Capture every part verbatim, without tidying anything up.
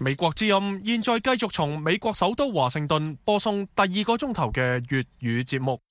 美國之音現在繼續從美國首都華盛頓播送第二個鐘頭嘅粵語節目。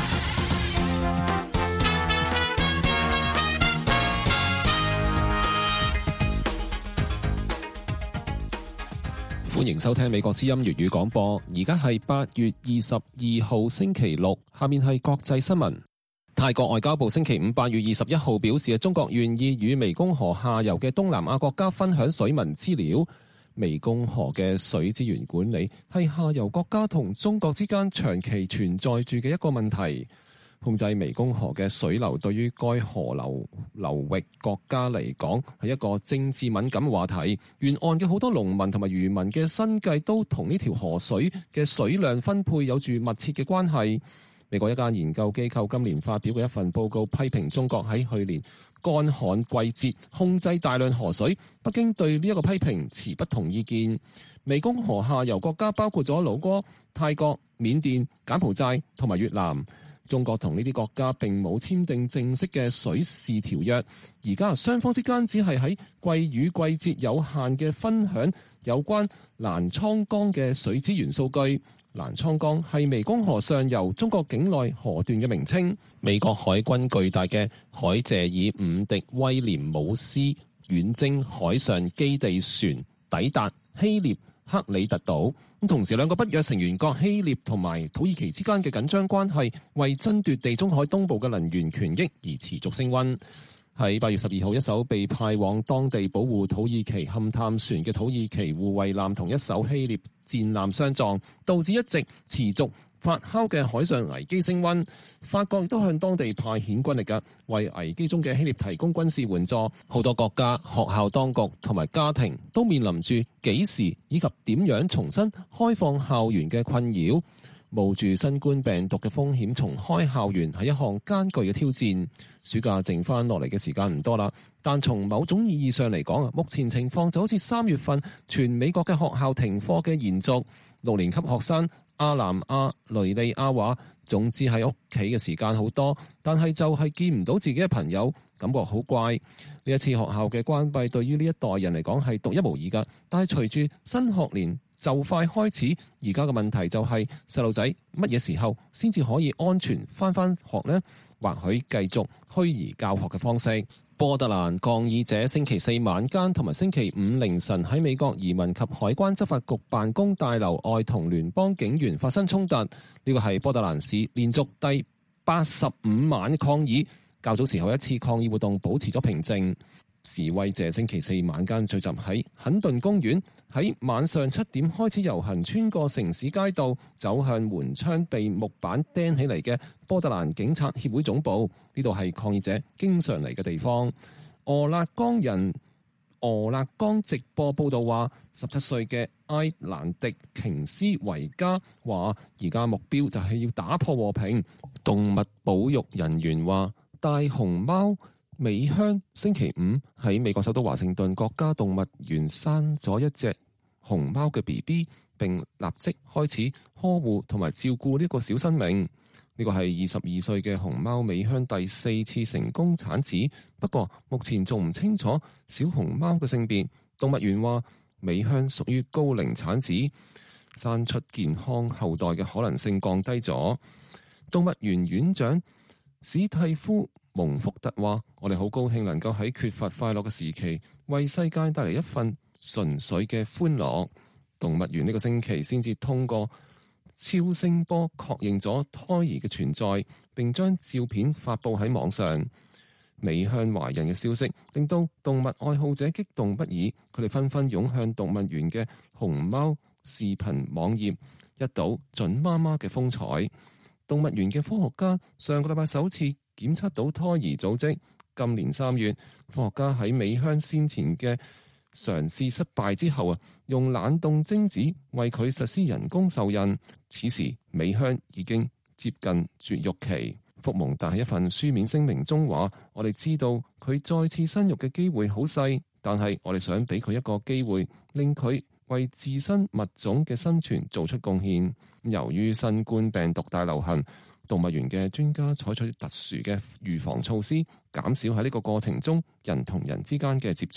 歡迎收聽美國之音粵語廣播，而家係八月二十二號星期六，下面係國際新聞。泰國外交部星期五八月二十一號表示，中國願意與湄公河下游嘅東南亞國家分享水文資料。湄公河嘅水資源管理係下游國家同中國之間長期存在住嘅一個問題。控制湄公河嘅水流對於該河流流域國家嚟講係一個政治敏感話題。沿岸嘅好多農民同埋漁民嘅生計都同呢條河水嘅水量分配有住密切嘅關係。美國一間研究機構今年發表嘅一份報告批評中國喺去年乾旱季節控制大量河水。北京對呢一個批評持不同意見。湄公河下游國家包括咗老撾、泰國、緬甸、柬埔寨同埋越南。中國同呢啲國家並冇簽訂正式嘅水事條約，而家雙方之間只係喺季與季節有限嘅分享有關瀾滄江嘅水資源數據。瀾滄江係湄公河上游中國境內河段嘅名稱。美國海軍巨大嘅海謝爾伍迪威廉姆斯遠征海上基地船抵達希臘克里特島。同時兩個北約成員國希臘同埋土耳其之間嘅緊張關係為爭奪地中海東部嘅能源權益而持續升溫。喺八月十二號，一艘被派往當地保護土耳其勘探船嘅土耳其護衛艦同一艘希臘戰艦相撞，導致一直持續發酵嘅海上危機升溫。法國亦都向當地派遣軍力嘅，為危機中嘅希臘提供軍事援助。好多國家、學校當局同埋家庭都面臨住幾時以及點樣重新開放校園嘅困擾。冒住新冠病毒嘅風險重開校園係一項艱巨嘅挑戰。暑假剩翻落嚟嘅時間唔多啦，但從某種意義上嚟講啊，目前情況就好似三月份全美國嘅學校停課嘅延續。六年級學生阿南亞雷利亞話，總之喺屋企嘅時間好多，但係就係見唔到自己嘅朋友，感覺好怪。呢一次學校嘅關閉對於呢一代人嚟講係獨一無二㗎，但係隨住新學年就快開始，而家嘅問題就係細路仔乜嘢時候先至可以安全返返學呢？或許繼續虛擬教學嘅方式。波特蘭抗議者星期四晚間同埋星期五凌晨喺美國移民及海關執法局辦公大樓外同聯邦警員發生衝突。呢個係波特蘭市連續第八十五晚嘅抗議。較早時候一次抗議活動保持咗平靜。示威者星期四晚間聚集喺肯頓公園，喺晚上七點開始遊行，穿過城市街道，走向門窗被木板釘起嚟嘅波特蘭警察協會總部。呢度係抗議者經常嚟嘅地方。俄勒岡人俄勒岡直播報道話，十七歲嘅埃蘭迪瓊斯維加話，而家目標就係要打破和平。動物保育人員話，大熊貓美香星期五喺美國首都華盛頓國家動物園生咗一隻熊貓嘅 B B， 並立即開始呵護同埋照顧呢個小生命。呢個係二十二歲嘅熊貓美香第四次成功產子，不過目前仲唔清楚小熊貓嘅性別。動物園話美香屬於高齡產子，生出健康後代嘅可能性降低咗。動物園園長史蒂夫蒙福特話：我哋好高興能夠喺缺乏快樂嘅時期，為世界帶嚟一份純粹嘅歡樂。動物園呢個星期先至通過超聲波確認咗胎兒嘅存在，並將照片發佈喺網上。美香懷孕嘅消息令到動物愛好者激動不已，佢哋紛紛湧向動物園嘅熊貓視頻網頁，一睹準媽媽嘅風采。動物園嘅科學家上個禮拜首次檢測到胎兒組織。今年三月，科學家喺美香先前嘅嘗試失敗之後啊，用冷凍精子為佢實施人工受孕。此時美香已經接近絕育期。福蒙特喺一份書面聲明中話：我哋知道佢再次生育嘅機會好細，但係我哋想俾佢一個機會，令佢為自身物種嘅生存做出貢獻。由於新冠病毒大流行，動物園嘅專家採取特殊嘅預防措施，減少喺呢個過程中人同人之間嘅接觸。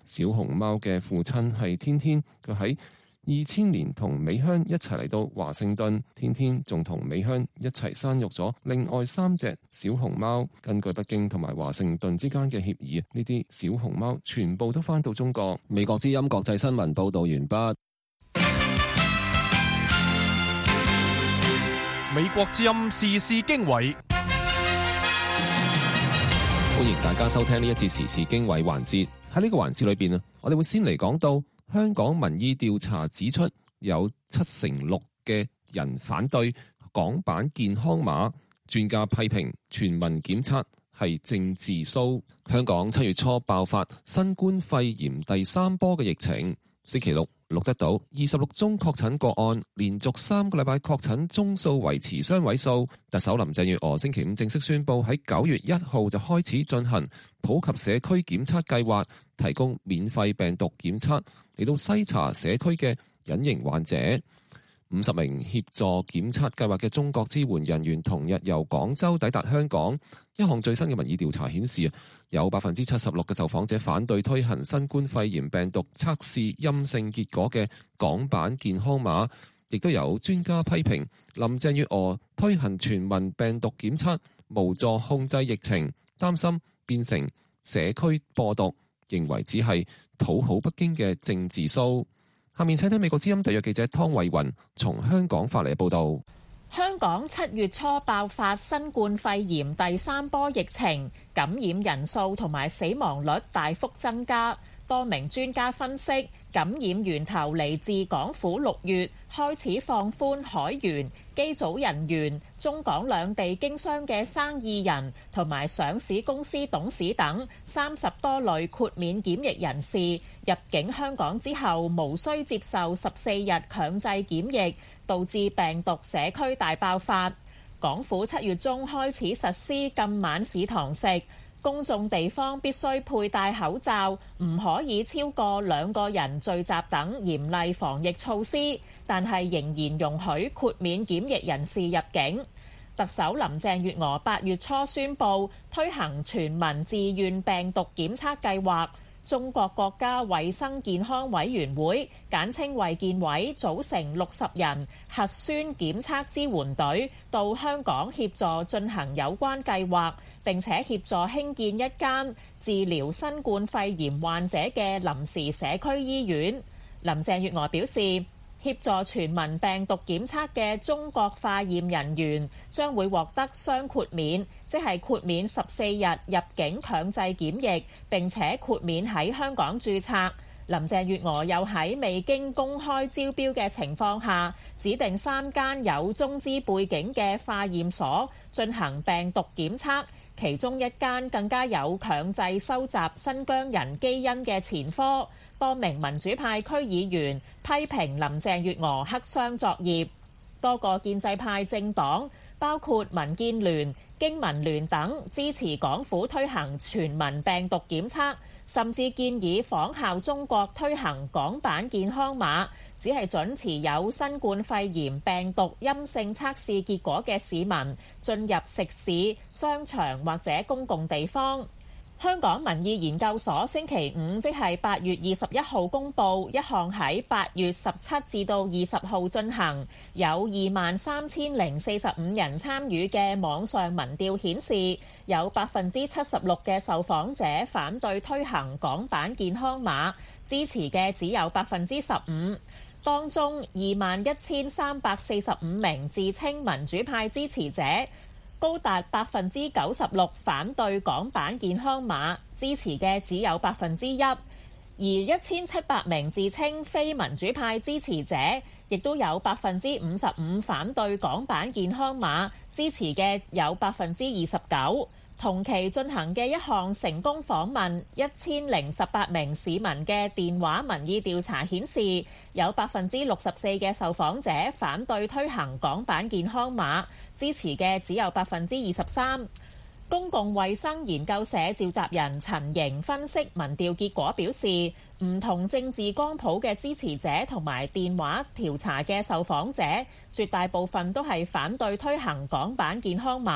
小熊貓嘅父親係天天，佢喺二千年同美香一齊嚟到華盛頓，天天仲同美香一齊生育咗另外三隻小熊貓。根據北京同埋華盛頓之間嘅協議，呢啲小熊貓全部都返到中國。美國之音國際新聞報道完畢。 美國之音時事經緯， 歡迎大家收聽呢一節時事經緯環節。喺呢個環節裏邊啊，我哋會先嚟講到香港民意調查指出，有七成六嘅人反對港版健康碼，專家批評全民檢測係政治騷。香港七月初爆發新冠肺炎第三波嘅疫情，星期六錄得到二十六宗確診個案，連續三個禮拜確診宗數維持雙位數。特首林鄭月娥星期五正式宣布喺九月一號就開始進行普及社區檢測計劃，提供免費病毒檢測嚟到篩查社區嘅隱形患者。五十名協助檢測計劃嘅中國支援人員同日由廣州抵達香港。一項最新嘅民意調查顯示，有百分之七十六嘅受訪者反對推行新冠肺炎病毒測試陰性結果嘅港版健康碼，亦都有專家批評林鄭月娥推行全民病毒檢測無助控制疫情，擔心變成社區播毒，認為只係討好北京嘅政治騷。下面請聽美國之音特約記者湯慧雲從香港發嚟嘅報導。 香港七月初爆發新冠肺炎第三波疫情，感染人數同埋死亡率大幅增加。多名專家分析，感染源頭嚟自港府六月開始放寬海員、機組人員、中港兩地經商嘅生意人同埋上市公司董事等三十多類豁免檢疫人士入境香港之後，無需接受十四日強制檢疫，導致病毒社區大爆發。港府七月中開始實施禁晚市堂食，公眾地方必須佩戴口罩，唔可以超過兩個人聚集等嚴厲防疫措施，但係仍然容許豁免檢疫人士入境。特首林鄭月娥八月初宣布推行全民自願病毒檢測計劃，中國國家衛生健康委員會簡稱衛健委組成六十人核酸檢測支援隊到香港協助進行有關計劃，並且協助興建一間治療新冠肺炎患者嘅臨時社區醫院。林鄭月娥表示，協助全民病毒檢測嘅中國化驗人員將會獲得雙豁免，即係豁免十四日入境強制檢疫，並且豁免喺香港註冊。林鄭月娥又喺未經公開招標嘅情況下，指定三間有中資背景嘅化驗所進行病毒檢測。其中一間更加有強制收集新疆人基因嘅前科。多名民主派區議員批評林鄭月娥黑箱作業。多個建制派政黨，包括民建聯、經民聯等，支持港府推行全民病毒檢測，甚至建議仿效中國推行港版健康碼，只係准持有新冠肺炎病毒陰性測試結果嘅市民進入食肆、商場或者公共地方。香港民意研究所星期五即係八月二十一號公佈一項喺八月十七至到二十號進行，有二萬三千零四十五人參與嘅網上民調顯示，有百分之七十六嘅受訪者反對推行港版健康碼，支持嘅只有百分之十五。當中二萬一千三百四十五名自稱民主派支持者，高達百分之九十六反對港版健康碼，支持嘅只有百分之一。而一千七百名自稱非民主派支持者，亦都有百分之五十五反對港版健康碼，支持嘅有百分之二十九。同期進行嘅一項成功訪問一千零十八名市民嘅電話民意調查顯示，有百分之六十四嘅受訪者反對推行港版健康碼，支持嘅只有百分之二十三。公共衛生研究社召集人陳瑩分析民調結果表示，唔同政治光譜嘅支持者同埋電話調查嘅受訪者，絕大部分都係反對推行港版健康碼。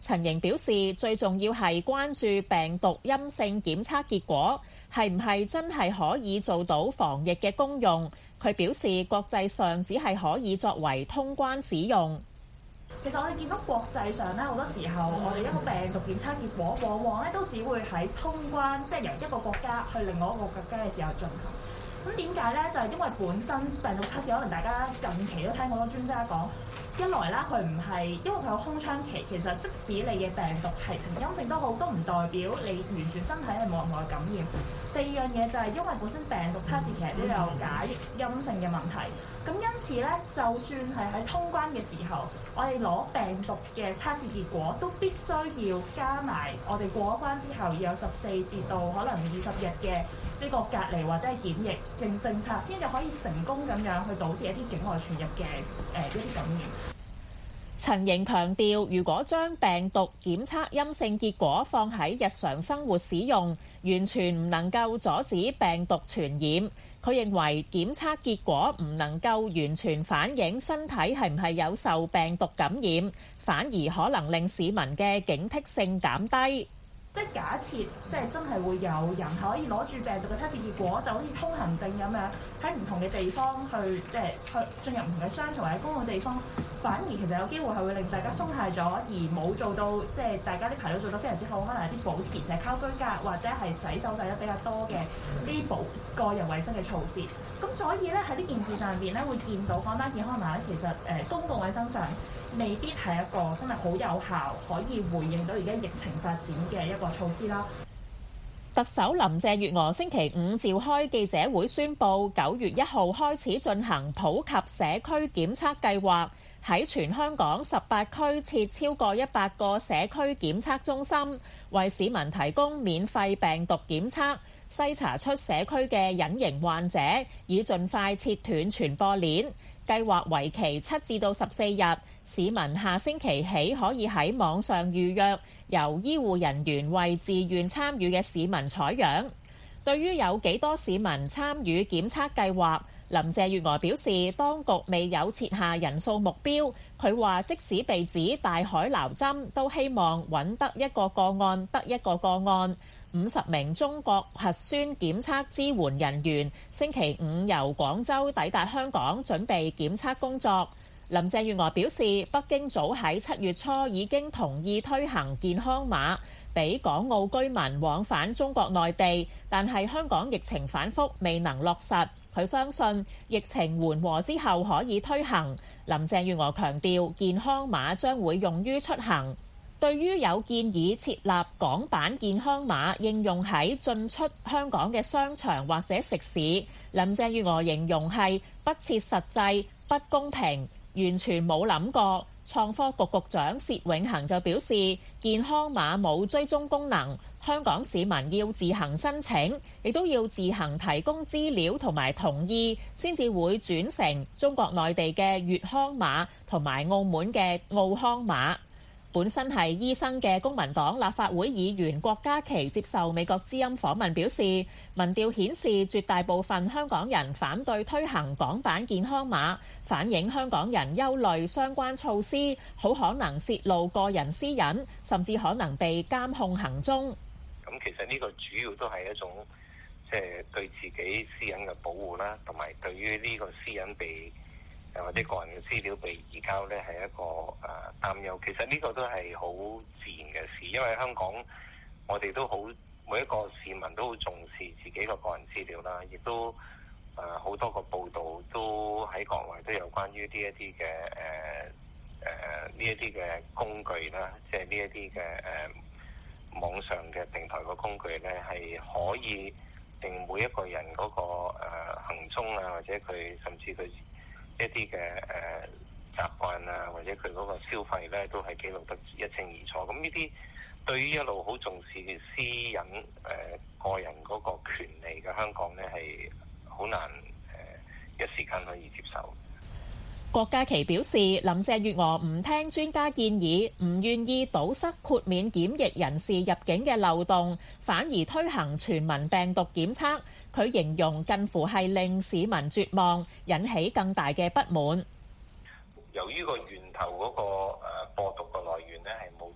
陳瑩表示，最重要係關注病毒陰性檢測結果係唔係真係可以做到防疫嘅功用。佢表示，國際上只係可以作為通關使用。 其實我哋見到國際上咧，好多時候我哋一個病毒檢測結果，往往咧都只會喺通關，即係由一個國家去另外一個國家嘅時候進行。咁點解咧？就係因為本身病毒測試，可能大家近期都聽好多專家講，一來啦，佢唔係因為佢有空窗期，其實即使你嘅病毒係呈陰性都好，都唔代表你完全身體係冇任何感染。第二樣嘢就係因為本身病毒測試其實都有假陰性嘅問題，咁因此咧，就算係喺通關嘅時候，我哋攞病毒嘅測試結果，都必須要加埋我哋過咗關之後要有十四至到可能二十日嘅呢個隔離或者係檢疫政政策，先至可以成功咁樣去堵截一啲境外傳入嘅誒、呃、一啲感染。 陳瑩強調，如果將病毒檢測陰性結果放喺日常生活使用，完全唔能夠阻止病毒傳染。佢認為檢測結果唔能夠完全反映身體係唔係有受病毒感染，反而可能令市民嘅警惕性減低。 即係假設，即係真係會有人可以攞住病毒嘅測試結果，就好似通行證咁樣喺唔同嘅地方去，即係去進入唔同嘅商場或者公共地方，反而其實有機會係會令大家鬆懈咗，而冇做到即係大家啲排隊做得非常之好，可能係啲保持社交居隔或者係洗手洗得比較多嘅啲保個人衞生嘅措施。咁所以咧喺呢件事上邊咧，會見到港版健康碼咧，其實誒、呃、公共衞生上未必係一個真係好有效可以回應到而家疫情發展嘅一個措施啦。 特首林鄭月娥星期五召開記者會宣布，九月一號開始進行普及社區檢測計劃，喺全香港十八區設超過一百個社區檢測中心，為市民提供免費病毒檢測，篩查出社區嘅隱形患者，以盡快切斷傳播鏈。計劃為期七至到十四日，市民下星期起可以喺網上預約，由醫護人員為自願參與嘅市民採樣。對於有幾多市民參與檢測計劃，林鄭月娥表示，當局未有設下人數目標。佢話即使被指大海撈針，都希望揾得一個個案得一個個案。五十名中國核酸檢測支援人員星期五由廣州抵達香港，準備檢測工作。林鄭月娥表示，北京早喺七月初已經同意推行健康碼，俾港澳居民往返中國內地，但係香港疫情反覆，未能落實。佢相信疫情緩和之後可以推行。林鄭月娥強調，健康碼將會用於出行。對於有建議設立港版健康碼應用喺進出香港嘅商場或者食肆，林鄭月娥形容係不切實際、不公平，完全冇諗過。創科局局長薛永恒就表示，健康碼冇追蹤功能，香港市民要自行申請，亦都要自行提供資料同埋同意，先至會轉成中國內地嘅粵康碼同埋澳門嘅澳康碼。本身係醫生嘅公民黨立法會議員郭家麒接受美國之音訪問表示，民調顯示絕大部分香港人反對推行港版健康碼，反映香港人憂慮相關措施好可能泄露個人私隱，甚至可能被監控行蹤。 咁其實呢個主要都係一種即係對自己私隱嘅保護啦，同埋對於呢個私隱被或者個人嘅資料被移交咧，係一個誒擔憂。其實呢個都係好自然嘅事，因為香港我哋都好每一個市民都好重視自己個個人資料啦，亦都誒好多個報道都喺國內都有關於呢一啲嘅誒誒呢一啲嘅工具啦，即係呢一啲嘅誒網上嘅平台嘅工具咧，係可以令每一個人嗰個誒行蹤啊，或者佢甚至佢一啲嘅誒習慣啊，或者佢嗰個消費咧，都係記錄得一清二楚。咁呢啲對於一路好重視私隱誒、呃、個人嗰個權利嘅香港咧，係好難誒、呃、一時間可以接受。 郭家麒表示，林鄭月娥唔聽專家建議，唔願意堵塞豁免檢疫人士入境嘅漏洞，反而推行全民病毒檢測。佢形容近乎係令市民絕望，引起更大嘅不滿。 由於個源頭嗰個誒播毒嘅來源咧係冇堵截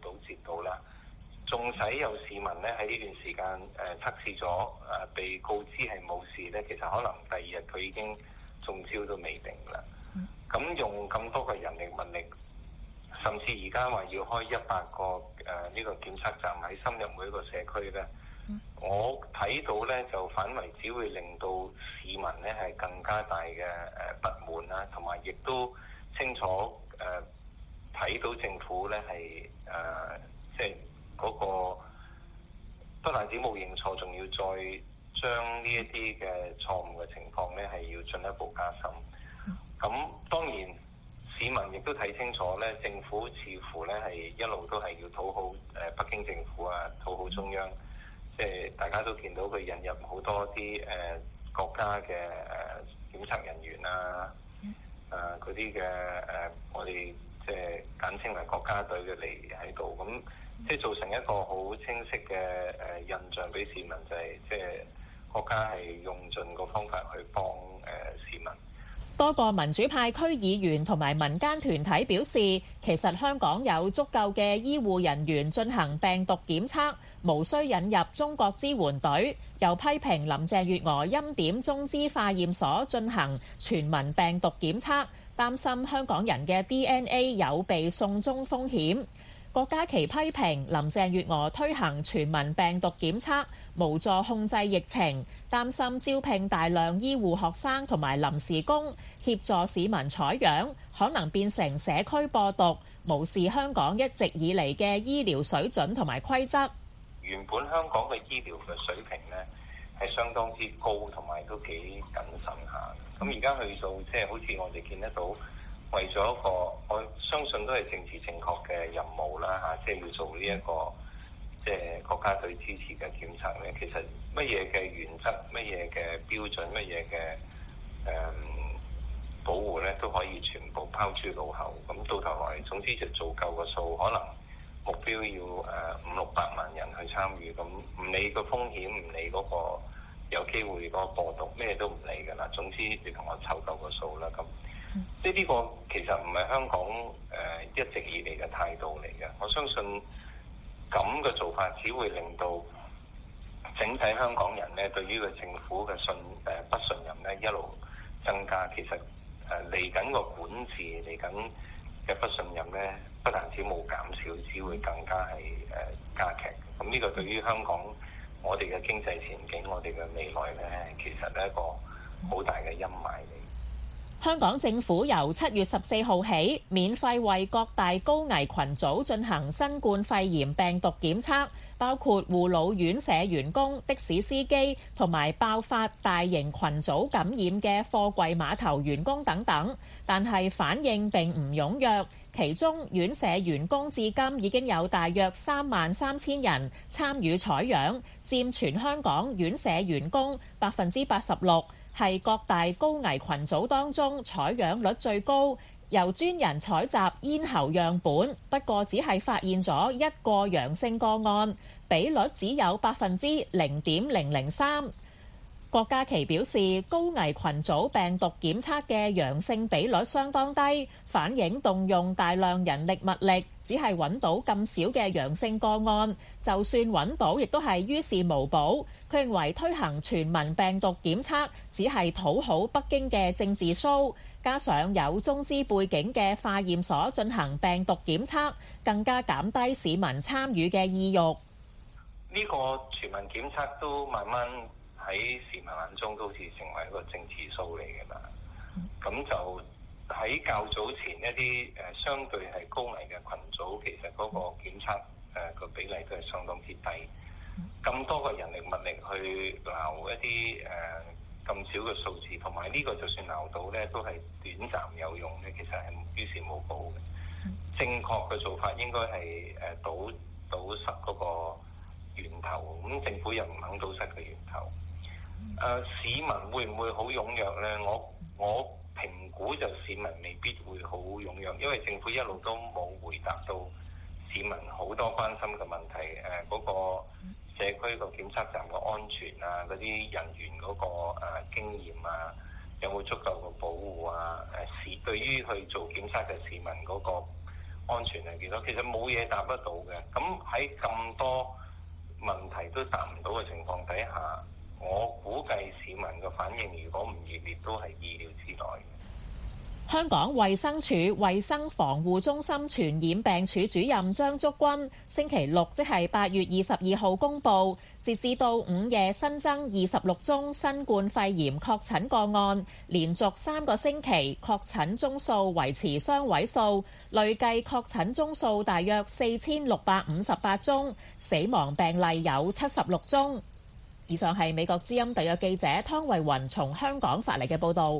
到啦。縱使有市民咧喺呢段時間誒、呃、測試咗誒、呃、被告知係冇事咧，其實可能第二日佢已經中招都未定啦。咁、嗯、用咁多嘅人力物力，甚至而家話要開一百個誒呢、呃這個檢測站喺深入每一個社區咧，嗯、我睇到咧就反為只會令到市民咧係更加大嘅誒、呃、不滿啦，同埋亦都清楚誒睇、呃、到政府咧係誒即係。嗰個不但止冇認錯，仲要再將呢一啲嘅錯誤嘅情況咧，係要進一步加深。咁當然市民亦都睇清楚咧，政府似乎咧係一路都係要討好誒北京政府啊，討好中央。即係大家都見到佢引入好多啲誒國家嘅誒檢測人員啊，誒嗰啲嘅誒我哋即係簡稱為國家隊嘅嚟喺度咁。即係造成一個好清晰嘅誒印象俾市民，就係即係國家係用盡個方法去幫誒市民。 多個民主派區議員同埋民間團體表示，其實香港有足夠嘅醫護人員進行病毒檢測，無需引入中國支援隊。又批評林鄭月娥欽點中資化驗所進行全民病毒檢測，擔心香港人嘅 D N A 有被送中風險。郭家麒批評林鄭月娥推行全民病毒檢測，無助控制疫情，擔心招聘大量醫護學生同埋臨時工協助市民採樣，可能變成社區播毒，無視香港一直以嚟嘅醫療水準同埋規則。 原本香港嘅醫療嘅水平呢係相當之高，同埋都幾謹慎下。咁而家去到即係好似我哋見得到。為咗一個，我相信都係政治正確嘅任務啦嚇，即係要做呢一個即係國家隊支持嘅檢測咧。其實乜嘢嘅原則、乜嘢嘅標準、乜嘢嘅誒保護咧，都可以全部拋諸腦後。咁到頭來，總之就做夠個數，可能目標要誒五六百萬人去參與，咁唔理個風險，唔理嗰個有機會嗰個播毒，咩都唔理㗎啦。總之你同我湊夠個數啦咁。即係呢個其實唔係香港誒、呃、一直以嚟嘅態度嚟嘅，我相信咁嘅做法只會令到整體香港人咧對於個政府嘅信誒、呃、不信任咧一路增加。其實誒嚟緊個管治嚟緊嘅不信任咧，不但止冇減少，只會更加係誒、呃、加劇。咁呢個對於香港我哋嘅經濟前景、我哋嘅未來咧，其實係一個好大嘅陰霾嚟。 香港政府由七月十四號起，免費為各大高危群組進行新冠肺炎病毒檢測，包括護老院舍員工、的士司機同埋爆發大型群組感染嘅貨櫃碼頭員工等等。但係反應並唔踴躍，其中院舍員工至今已經有大約三萬三千人參與採樣，佔全香港院舍員工百分之八十六。係各大高危群組當中採樣率最高，由專人採集咽喉樣本，不過只係發現咗一個陽性個案，比率只有百分之零點零零三。郭家麒表示，高危群組病毒檢測嘅陽性比率相當低，反映動用大量人力物力，只係揾到咁少嘅陽性個案，就算揾到，亦都係於事無補。佢認為推行全民病毒檢測只係討好北京嘅政治 show， 加上有中資背景嘅化驗所進行病毒檢測，更加減低市民參與嘅意欲。 呢個全民檢測都慢慢喺市民眼中都好似成為一個政治 show 嚟嘅啦。咁就喺較早前一啲誒相對係高危嘅群組，其實嗰個檢測誒個比例都係相當之低。咁多個人力物力去撈一啲誒咁少嘅數字，同埋呢個就算撈到咧，都係短暫有用咧，其實係於事無補嘅。正確嘅做法應該係誒堵堵塞嗰個源頭，咁政府又唔肯堵塞個源頭。誒、呃、市民會唔會好踴躍咧？我我評估就市民未必會好踴躍，因為政府一路都冇回答到市民好多關心嘅問題。誒、呃、嗰、那個社區個檢測站嘅安全啊，嗰啲人員嗰、那個誒、呃、經驗啊，有冇足夠嘅保護啊？誒、呃、市對於去做檢測嘅市民嗰個安全係幾多？其實冇嘢答得到嘅。咁喺咁多問題都答唔到嘅情況底下，我估計市民嘅反應如果唔熱烈，都係意料之內嘅。 香港衛生署衛生防護中心傳染病處主任張竹君星期六即係八月二十二號公佈，截至到午夜新增二十六宗新冠肺炎確診個案，連續三個星期確診宗數維持雙位數，累計確診宗數大約四千六百五十八宗，死亡病例有七十六宗。以上係美國之音特約記者湯慧雲從香港發嚟嘅報導。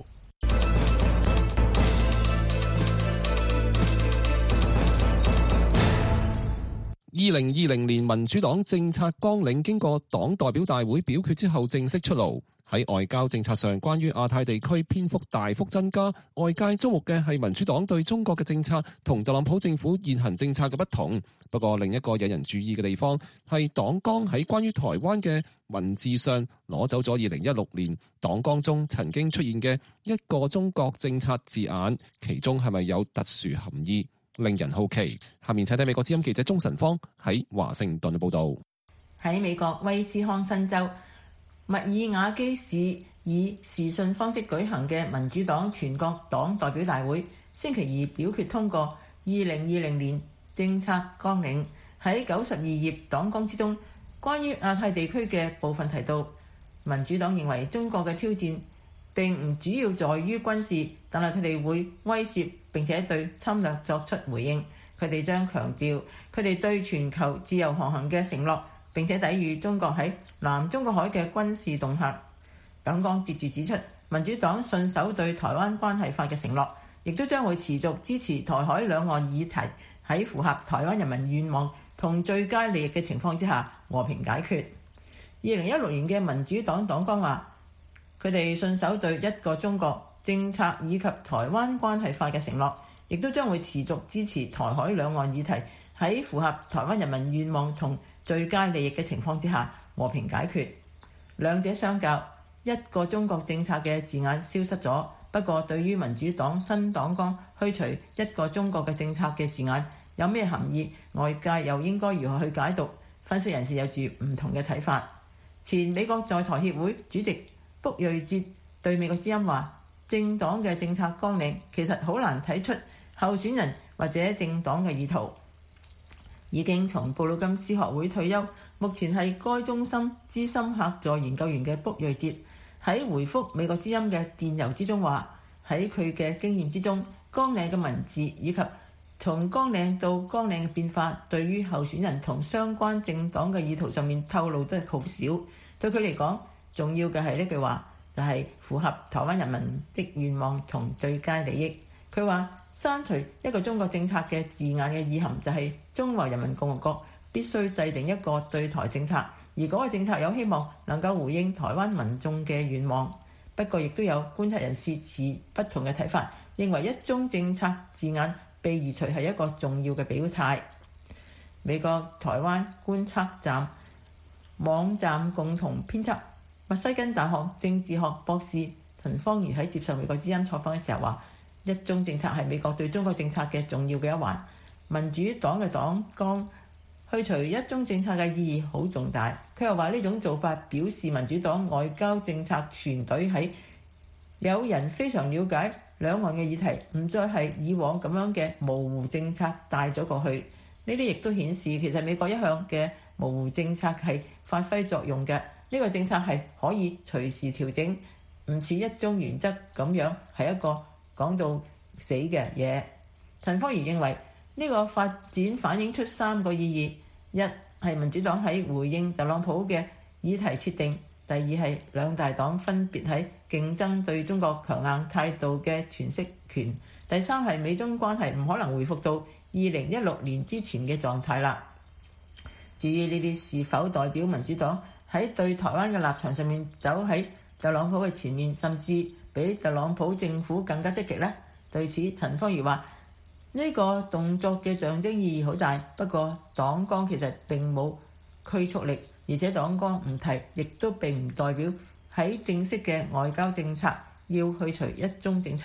二零二零年民主黨政策綱領經過黨代表大會表決之後正式出爐。喺外交政策上，關於亞太地區篇幅大幅增加，外界矚目嘅係民主黨對中國嘅政策同特朗普政府現行政策嘅不同。不過另一個引人注意嘅地方係黨綱喺關於台灣嘅文字上攞走咗二零一六年黨綱中曾經出現嘅一個中國政策字眼，其中係咪有特殊含義？令人好奇。下面請睇美國之音記者鍾晨芳喺華盛頓嘅報導。 喺美國威斯康辛州密爾瓦基市以視訊方式舉行嘅民主黨全國黨代表大會，星期二表決通過二零二零年政策綱領。喺九十二頁黨綱之中，關於亞太地區嘅部分提到，民主黨認為中國嘅挑戰並唔主要在於軍事，但係佢哋會威脅並且對侵略作出回應。佢哋將強調佢哋對全球自由航行嘅承諾，並且抵禦中國喺南中國海嘅軍事恫嚇。黨綱接住指出，民主黨信守對台灣關係法嘅承諾，亦都將會持續支持台海兩岸議題喺符合台灣人民願望同最佳利益嘅情況之下和平解決。二零一六年嘅民主黨黨綱話，佢哋信守對一個中國政策以及台灣關係法嘅承諾，亦都將會持續支持台海兩岸議題喺符合台灣人民願望同最佳利益嘅情況之下和平解決。兩者相較，一個中國政策嘅字眼消失咗，不過對於民主黨新黨綱去除一個中國嘅政策嘅字眼有咩含義，外界又應該如何去解讀？分析人士有住唔同嘅睇法。前美國在台協會主席卜瑞哲對美國之音話，政黨嘅政策綱領其實好難睇出候選人或者政黨嘅意圖。已經從布魯金斯學會退休，目前係該中心資深客座研究員嘅卜瑞哲喺回覆美國之音嘅電郵之中話，喺佢嘅經驗之中，綱領嘅文字以及從綱領到綱領嘅變化，對於候選人同相關政黨嘅意圖上面透露得好少。對佢嚟講，重要嘅係呢句話，就係、是、符合台灣人民的願望同最佳利益。佢話刪除一個中國政策嘅字眼嘅意涵，就係中華人民共和國必須制定一個對台政策，而嗰個政策有希望能夠回應台灣民眾嘅願望。不過亦都有觀察人士持不同嘅睇法，認為一中政策字眼被移除係一個重要嘅表態。美國台灣觀測站網站共同編輯密西根大學政治學博士陳芳如喺接受美國之音採訪嘅時候話，一中政策係美國對中國政策嘅重要嘅一環。民主黨嘅黨綱去除一中政策嘅意義好重大。佢又話呢種做法表示民主黨外交政策團隊喺有人非常了解兩岸嘅議題，唔再係以往咁樣嘅模糊政策帶咗過去。呢啲亦都顯示其實美國一向嘅模糊政策係發揮作用嘅。呢個政策係可以隨時調整，唔似一中原則咁樣係一個講到死嘅嘢。陳芳如認為呢個發展反映出三個意義：一係民主黨喺回應特朗普嘅議題設定；第二係兩大黨分別喺競爭對中國強硬態度嘅詮釋權；第三係美中關係唔可能回復到二零一六年之前嘅狀態啦。至於呢啲是否代表民主黨喺對台灣嘅立場上面走喺特朗普嘅前面，甚至比特朗普政府更加積極呢？對此，陳芳如話：呢個動作嘅象徵意義好大，不過黨綱其實並冇拘束力，而且黨綱唔提，亦都並唔代表喺正式嘅外交政策要去除一中政策。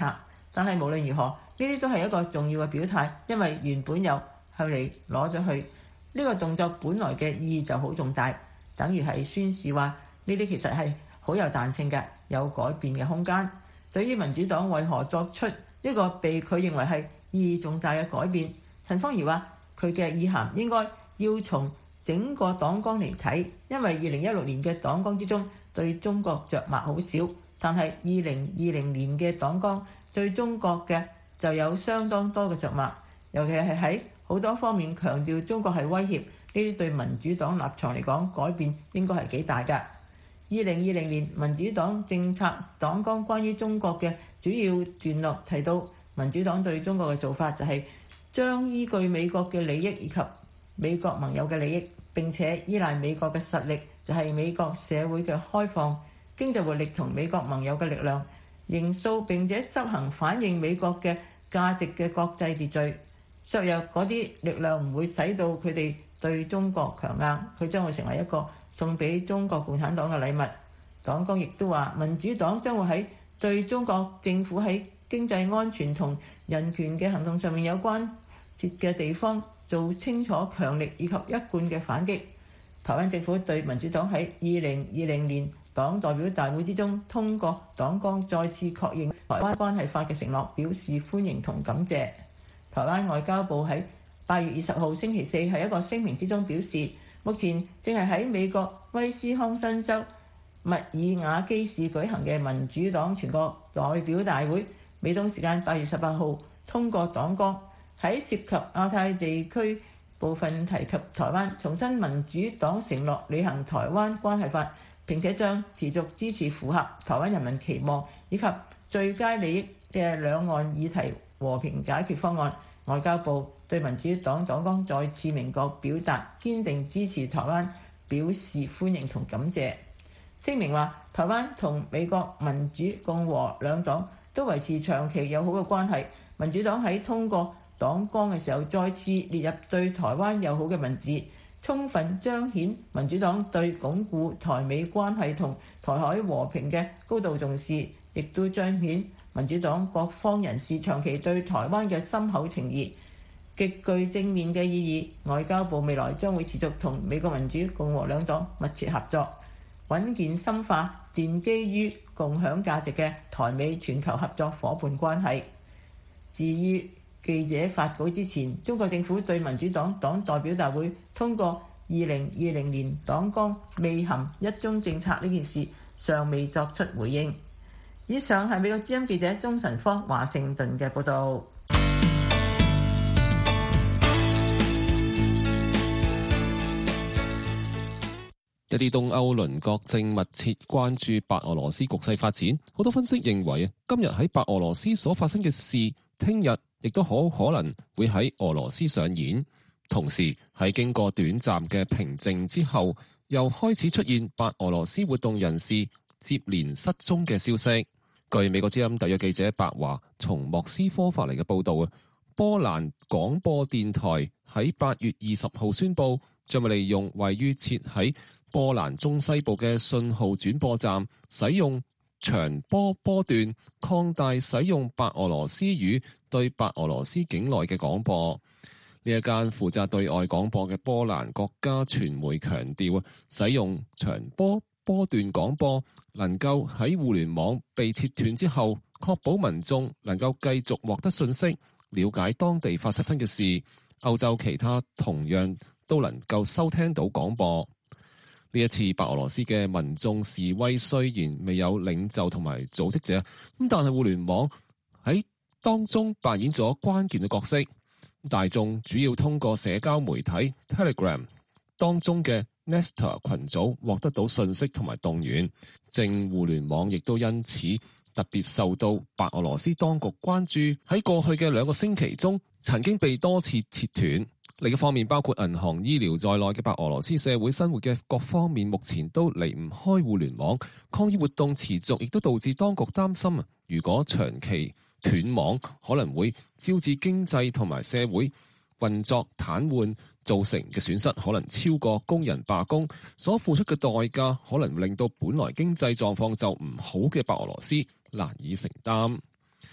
但係無論如何，呢啲都係一個重要嘅表態，因為原本有向你攞咗去，呢個動作本來嘅意義就好重大，等於係宣示話呢啲其實係好有彈性嘅，有改變嘅空間。對於民主黨為何作出一個被佢認為係意義重大嘅改變，陳方儀話佢嘅意涵應該要從整個黨綱嚟睇，因為二零一六年嘅黨綱之中對中國着墨好少，但係二零二零年嘅黨綱對中國嘅就有相當多嘅着墨，尤其係喺好多方面強調中國係威脅，呢啲對民主黨立場嚟講改變應該係幾大㗎。二零二零年民主黨政策黨綱關於中國嘅主要段落提到，民主黨對中國嘅做法就係將依據美國嘅利益以及美國盟友嘅利益，並且依賴美國嘅實力，就係美國社會嘅開放、經濟活力同美國盟友嘅力量，形塑並且執行反映美國嘅價值嘅國際秩序。削弱嗰啲力量唔會使到佢哋對中國強硬，佢將會成為一個送俾中國共產黨嘅禮物。黨綱亦都話，民主黨將會喺對中國政府喺經濟安全同人權嘅行動上面有關切嘅地方做清楚、強力以及一貫嘅反擊。台灣政府對民主黨喺二零二零年黨代表大會之中通過黨綱再次確認台灣關係法嘅承諾表示歡迎同感謝。台灣外交部喺八月二十號星期四喺一個聲明之中表示，目前正係喺美國威斯康辛州密爾瓦基市舉行嘅民主黨全國代表大會，美東時間八月十八號通過黨綱，喺涉及亞太地區部分提及台灣，重申民主黨承諾履行台灣關係法，並且將持續支持符合台灣人民期望以及最佳利益嘅兩岸議題和平解決方案。外交部對民主黨黨綱再次明確表達堅定支持台灣，表示歡迎同感謝。聲明話，台灣同美國民主共和兩黨都維持長期友好嘅關係。民主黨喺通過黨綱嘅時候，再次列入對台灣友好嘅文字，充分彰顯民主黨對鞏固台美關係同台海和平嘅高度重視，亦都彰顯民主黨各方人士長期對台灣嘅深厚情誼，極具正面嘅意義。外交部未來將會持續同美國民主共和兩黨密切合作，穩健深化奠基於共享價值嘅台美全球合作夥伴關係。至於記者發稿之前，中國政府對民主黨黨代表大會通過二零二零年黨綱未含一中政策呢件事，尚未作出回應。以上係美國之音記者鍾晨芳華盛頓嘅報導。 一啲東歐鄰國正密切關注白俄羅斯局勢發展，好多分析認為啊，今日喺白俄羅斯所發生嘅事，聽日亦都好可能會喺俄羅斯上演。同時喺經過短暫嘅平靜之後，又開始出現白俄羅斯活動人士接連失蹤嘅消息。據美國之音特約記者白華從莫斯科發嚟嘅報道啊，波蘭廣播電台喺八月二十號宣布，將會利用位於設喺波蘭中西部嘅信號轉播站，使用長波波段擴大使用白俄羅斯語對白俄羅斯境內嘅廣播。呢一間負責對外廣播嘅波蘭國家傳媒強調，使用長波波段廣播能夠喺互聯網被切斷之後，確保民眾能夠繼續獲得信息，了解當地發生嘅事。歐洲其他同樣都能夠收聽到廣播。呢一次白俄羅斯嘅民眾示威雖然未有領袖同埋組織者，咁但係互聯網喺當中扮演咗關鍵嘅角色。大眾主要通過社交媒體 Telegram 當中嘅 Nesta 群組獲得到信息同埋動員，正互聯網亦都因此特別受到白俄羅斯當局關注。喺過去嘅兩個星期中，曾經被多次切斷。另一方面，包括銀行、醫療在內嘅白俄羅斯社會生活嘅各方面，目前都離唔開互聯網。抗議活動持續，亦都導致當局擔心啊，如果長期斷網，可能會招致經濟同埋社會運作癱瘓，造成嘅損失可能超過工人罷工所付出嘅代價，可能令到本來經濟狀況就唔好嘅白俄羅斯難以承擔。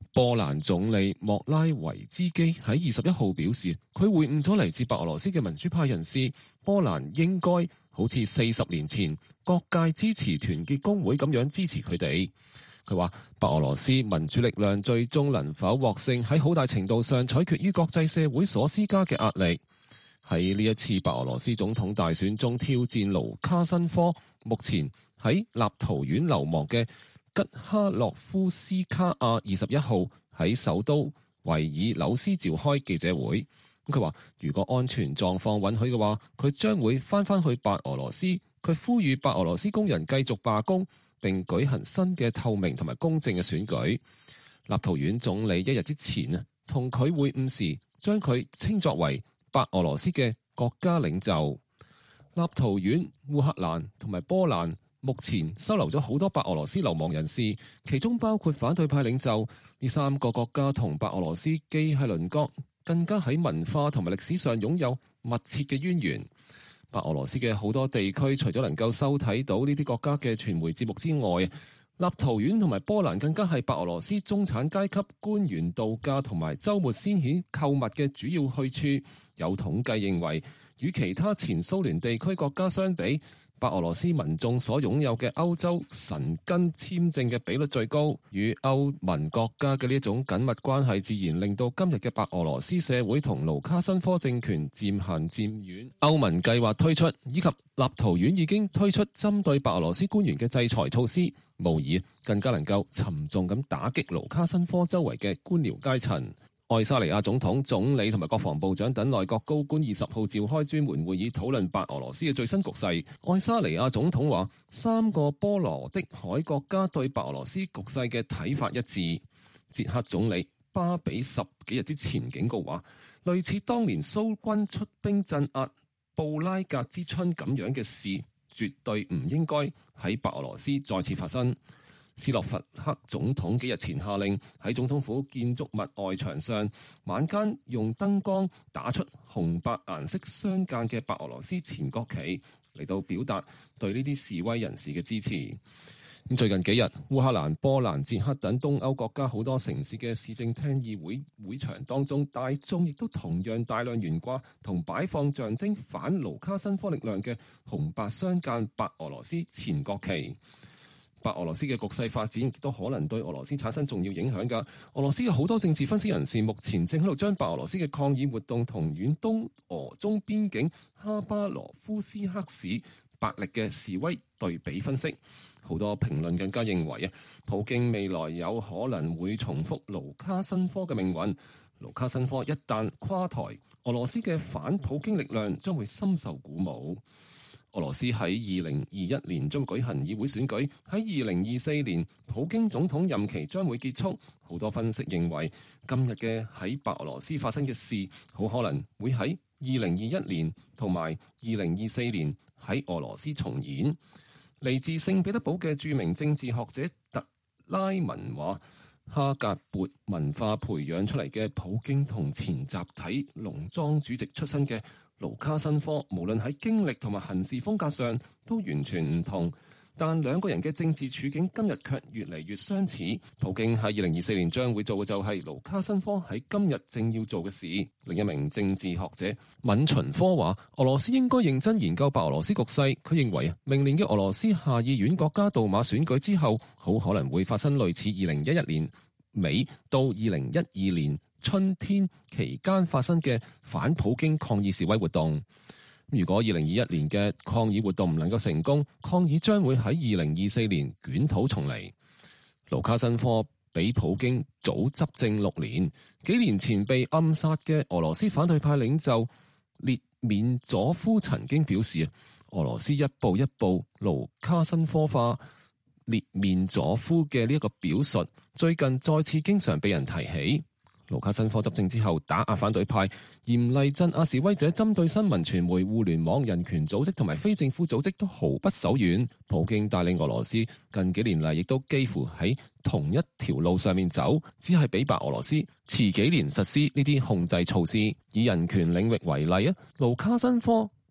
波蘭總理莫拉維茲基喺二十一號表示，佢會晤咗嚟自白俄羅斯嘅民主派人士，波蘭應該好似四十年前各界支持團結工會咁樣支持佢哋。佢話白俄羅斯民主力量最終能否獲勝，喺好大程度上取決於國際社會所施加嘅壓力。喺呢一次白俄羅斯總統大選中挑戰盧卡申科，目前喺立陶宛流亡嘅吉哈洛夫斯卡亞二十一號喺首都維爾紐斯召開記者會。佢話如果安全狀況允許嘅話，佢將會翻返去白俄羅斯。佢呼籲白俄羅斯工人繼續罷工，並舉行新嘅透明同埋公正嘅選舉。立陶宛總理一日之前啊，同佢會晤時，將佢稱作為白俄羅斯嘅國家領袖。立陶宛、烏克蘭同埋波蘭目前收留咗好多白俄羅斯流亡人士，其中包括反對派領袖。呢三個國家同白俄羅斯既係鄰國，更加喺文化同埋歷史上擁有密切嘅淵源。白俄羅斯嘅好多地區，除咗能夠收睇到呢啲國家嘅傳媒節目之外，立陶宛同埋波蘭更加係白俄羅斯中產階級官員度假同埋週末先遣購物嘅主要去處。有統計認為，與其他前蘇聯地區國家相比，白俄羅斯民眾所擁有嘅歐洲申根簽證嘅比率最高。與歐盟國家嘅呢一種緊密關係，自然令到今日嘅白俄羅斯社會同盧卡申科政權漸行漸遠。歐盟計劃推出，以及立陶宛已經推出針對白俄羅斯官員嘅制裁措施，無疑更加能夠沉重咁打擊盧卡申科周圍嘅官僚階層。愛沙尼亞總統、總理同埋國防部長等內閣高官二十號召開專門會議，討論白俄羅斯嘅最新局勢。愛沙尼亞總統話，三個波羅的海國家對白俄羅斯局勢嘅睇法一致。捷克總理巴比十幾日之前警告話，類似當年蘇軍出兵鎮壓布拉格之春咁樣嘅事，絕對唔應該喺白俄羅斯再次發生。斯洛伐克總統幾日前下令喺總統府建築物外牆上晚間用燈光打出紅白顏色相間嘅白俄羅斯前國旗，嚟到表達對呢啲示威人士嘅支持。咁最近幾日，烏克蘭、波蘭、捷克等東歐國家好多城市嘅市政廳議會會場當中，大眾亦都同樣大量懸掛同擺放象徵反盧卡申科力量嘅紅白相間白俄羅斯前國旗。白俄羅斯嘅局勢發展亦都可能對俄羅斯產生重要影響㗎。俄羅斯嘅好多政治分析人士目前正喺度將白俄羅斯嘅抗議活動同遠東俄中邊境哈巴羅夫斯克市白力嘅示威對比分析。好多評論更加認為啊，普京未來有可能會重複盧卡申科嘅命運。盧卡申科一旦垮台，俄羅斯嘅反普京力量將會深受鼓舞。俄羅斯喺二零二一年將舉行議會選舉，喺二零二四年普京總統任期將會結束。好多分析認為，今日嘅喺白俄羅斯發生嘅事，好可能會喺二零二一年同埋二零二四年喺俄羅斯重演。嚟自聖彼得堡嘅著名政治學者特拉文話，哈格勃文化培養出嚟嘅普京同前集體農莊主席出身嘅盧卡申科，無論喺經歷同埋行事風格上都完全唔同，但兩個人嘅政治處境今日卻越嚟越相似。普京喺二零二四年將會做嘅就係盧卡申科喺今日正要做嘅事。另一名政治學者敏秦科話，俄羅斯應該認真研究白俄羅斯局勢。佢認為明年嘅俄羅斯下議院國家杜馬選舉之後，好可能會發生類似二零一一年尾到二零一二年春天期間發生嘅反普京抗議示威活動。如果二零二一年嘅抗議活動唔能夠成功，抗議將會喺二零二四年捲土重嚟。盧卡申科比普京早執政六年，幾年前被暗殺嘅俄羅斯反對派領袖列緬佐夫曾經表示，俄羅斯一步一步盧卡申科化。列緬佐夫嘅呢一個表述，最近再次經常被人提起。盧卡申科執政之後，打壓反對派，嚴厲鎮壓示威者，針對新聞傳媒、互聯網、人權組織同埋非政府組織都毫不手軟。普京帶領俄羅斯近幾年嚟，亦都幾乎喺同一條路上面走，只係比白俄羅斯遲幾年實施呢啲控制措施。以人權領域為例啊，盧卡申科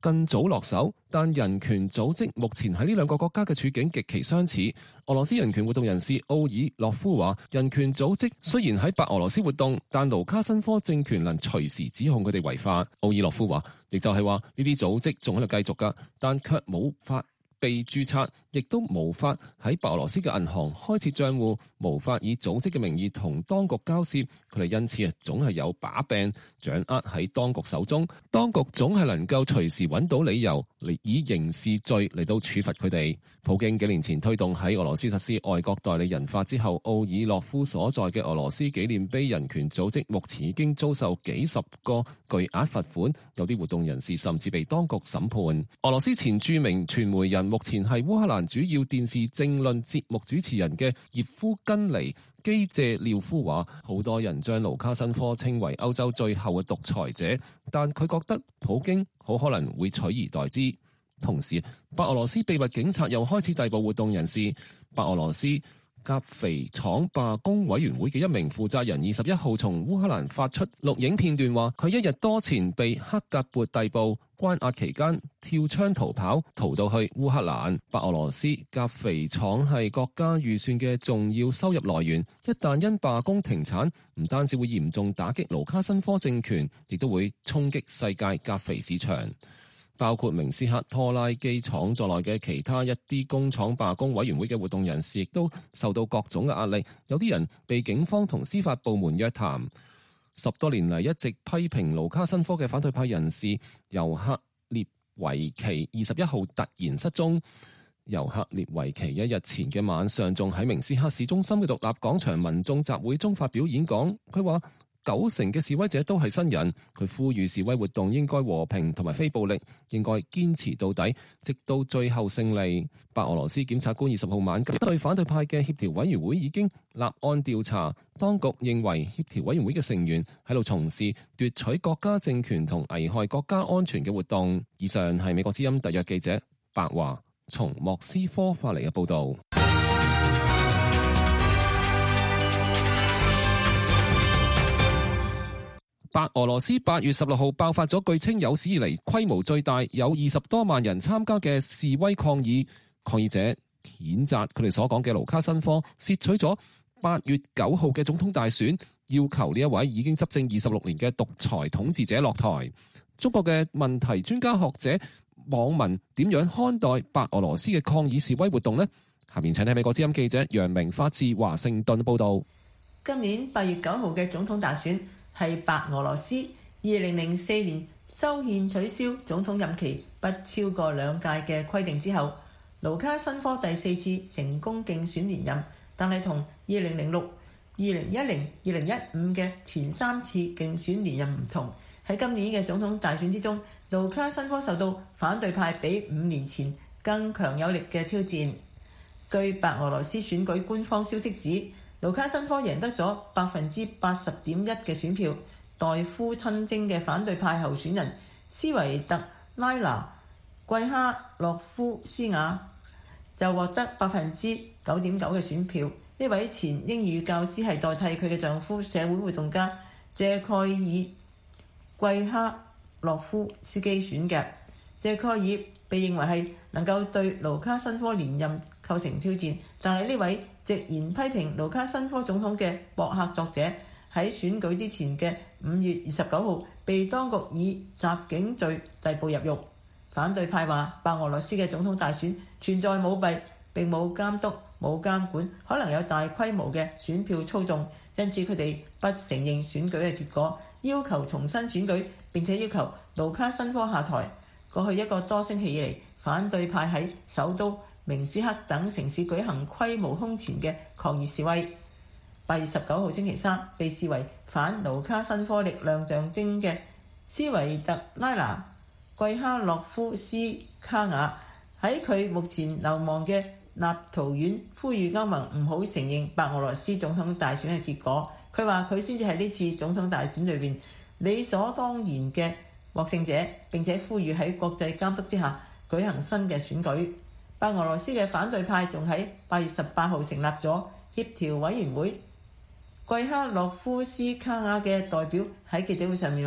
更早落手，但人權組織目前喺呢兩個國家嘅處境極其相似。俄羅斯人權活動人士奧爾洛夫話，人權組織雖然喺白俄羅斯活動，但盧卡申科政權能隨時指控佢哋違法。奧爾洛夫話，亦就係話呢啲組織仲喺度繼續㗎，但卻冇法被註冊，亦都無法喺白俄羅斯嘅銀行開設帳戶，無法以組織嘅名義同當局交涉。佢哋因此啊，總係有把柄掌握喺當局手中，當局總係能夠隨時揾到理由嚟以刑事罪嚟到處罰佢哋。普京幾年前推動喺俄羅斯實施外國代理人法之後，奧爾洛夫所在嘅俄羅斯紀念碑人權組織目前已經遭受幾十個巨額罰款，有啲活動人士甚至被當局審判。俄羅斯前著名傳媒人，目前係烏克蘭主要電視政論節目主持人嘅葉夫根尼基謝廖夫話，好多人將盧卡申科稱為歐洲最後嘅獨裁者，但佢覺得普京好可能會取而代之。同時，白俄羅斯秘密警察又開始逮捕活動人士。白俄羅斯甲肥廠罷工委員會嘅一名負責人二十一號從烏克蘭發出錄影片段，話佢一日多前被克格勃逮捕，關押期間跳窗逃跑，逃到去烏克蘭。白俄羅斯甲肥廠係國家預算嘅重要收入來源，一旦因罷工停產，唔單止會嚴重打擊盧卡申科政權，亦都會衝擊世界甲肥市場。包括明斯克拖拉機廠在內嘅其他一啲工廠罷工委員會嘅活動人士，亦都受到各種嘅壓力。有啲人被警方同司法部門約談。十多年嚟一直批評盧卡申科嘅反對派人士尤克列維奇二十一號突然失蹤。尤克列維奇一日前嘅晚上仲喺明斯克市中心嘅獨立廣場民眾集會中發表演講，佢話九成嘅示威者都係新人，佢呼籲示威活動應該和平同埋非暴力，應該堅持到底，直到最後勝利。白俄羅斯檢察官二十號晚對反對派嘅協調委員會已經立案調查，當局認為協調委員會嘅成員喺度從事奪取國家政權同危害國家安全嘅活動。以上係美國之音特約記者白華從莫斯科發嚟嘅報導。白俄羅斯八月十六號爆發咗據稱有史以嚟規模最大、有二十多萬人參加嘅示威抗議。抗議者譴責佢哋所講嘅盧卡申科竊取咗八月九號嘅總統大選，要求呢一位已經執政二十六年嘅獨裁統治者落台。中國嘅問題專家學者、網民點樣看待白俄羅斯嘅抗議示威活動呢？下面請睇美國之音記者楊明發自華盛頓報道。 今年八月九號嘅總統大選係白俄羅斯二零零四年修憲取消總統任期不超過兩屆嘅規定之後，盧卡申科第四次成功競選連任，但係同二零零六、二零一零、二零一五嘅前三次競選連任唔同，喺今年嘅總統大選之中，盧卡申科受到反對派比五年前更強有力嘅挑戰。據白俄羅斯選舉官方消息指，盧卡申科贏得咗百分之八十點一嘅選票，代夫親征嘅反對派候選人斯維特拉娜季哈洛夫斯瓦就獲得百分之九點九嘅選票。呢位前英語教師係代替佢嘅丈夫社會活動家謝蓋爾季哈洛夫斯基選嘅。謝蓋爾被認為係能夠對盧卡申科連任構成挑戰，但係呢位直言批評盧卡申科總統嘅博客作者喺選舉之前嘅五月二十九號被當局以襲警罪逮捕入獄。反對派話白俄羅斯嘅總統大選存在舞弊，並冇監督、冇監管，可能有大規模嘅選票操縱，因此佢哋不承認選舉嘅結果，要求重新選舉，並且要求盧卡申科下台。過去一個多星期以嚟，反對派喺首都明斯克等城市舉行規模空前嘅抗議示威。八月十九號星期三，被視為反盧卡申科力量象徵嘅斯維特拉娜季哈洛夫斯卡雅喺佢目前流亡嘅立陶宛呼籲歐盟唔好承認白俄羅斯總統大選嘅結果。佢話佢先至係呢次總統大選裏邊理所當然嘅獲勝者，並且呼籲喺國際監督之下舉行新嘅選舉。白俄羅斯嘅反對派仲喺八月十八號成立咗協調委員會。季哈洛夫斯卡亞嘅代表喺記者會上面話，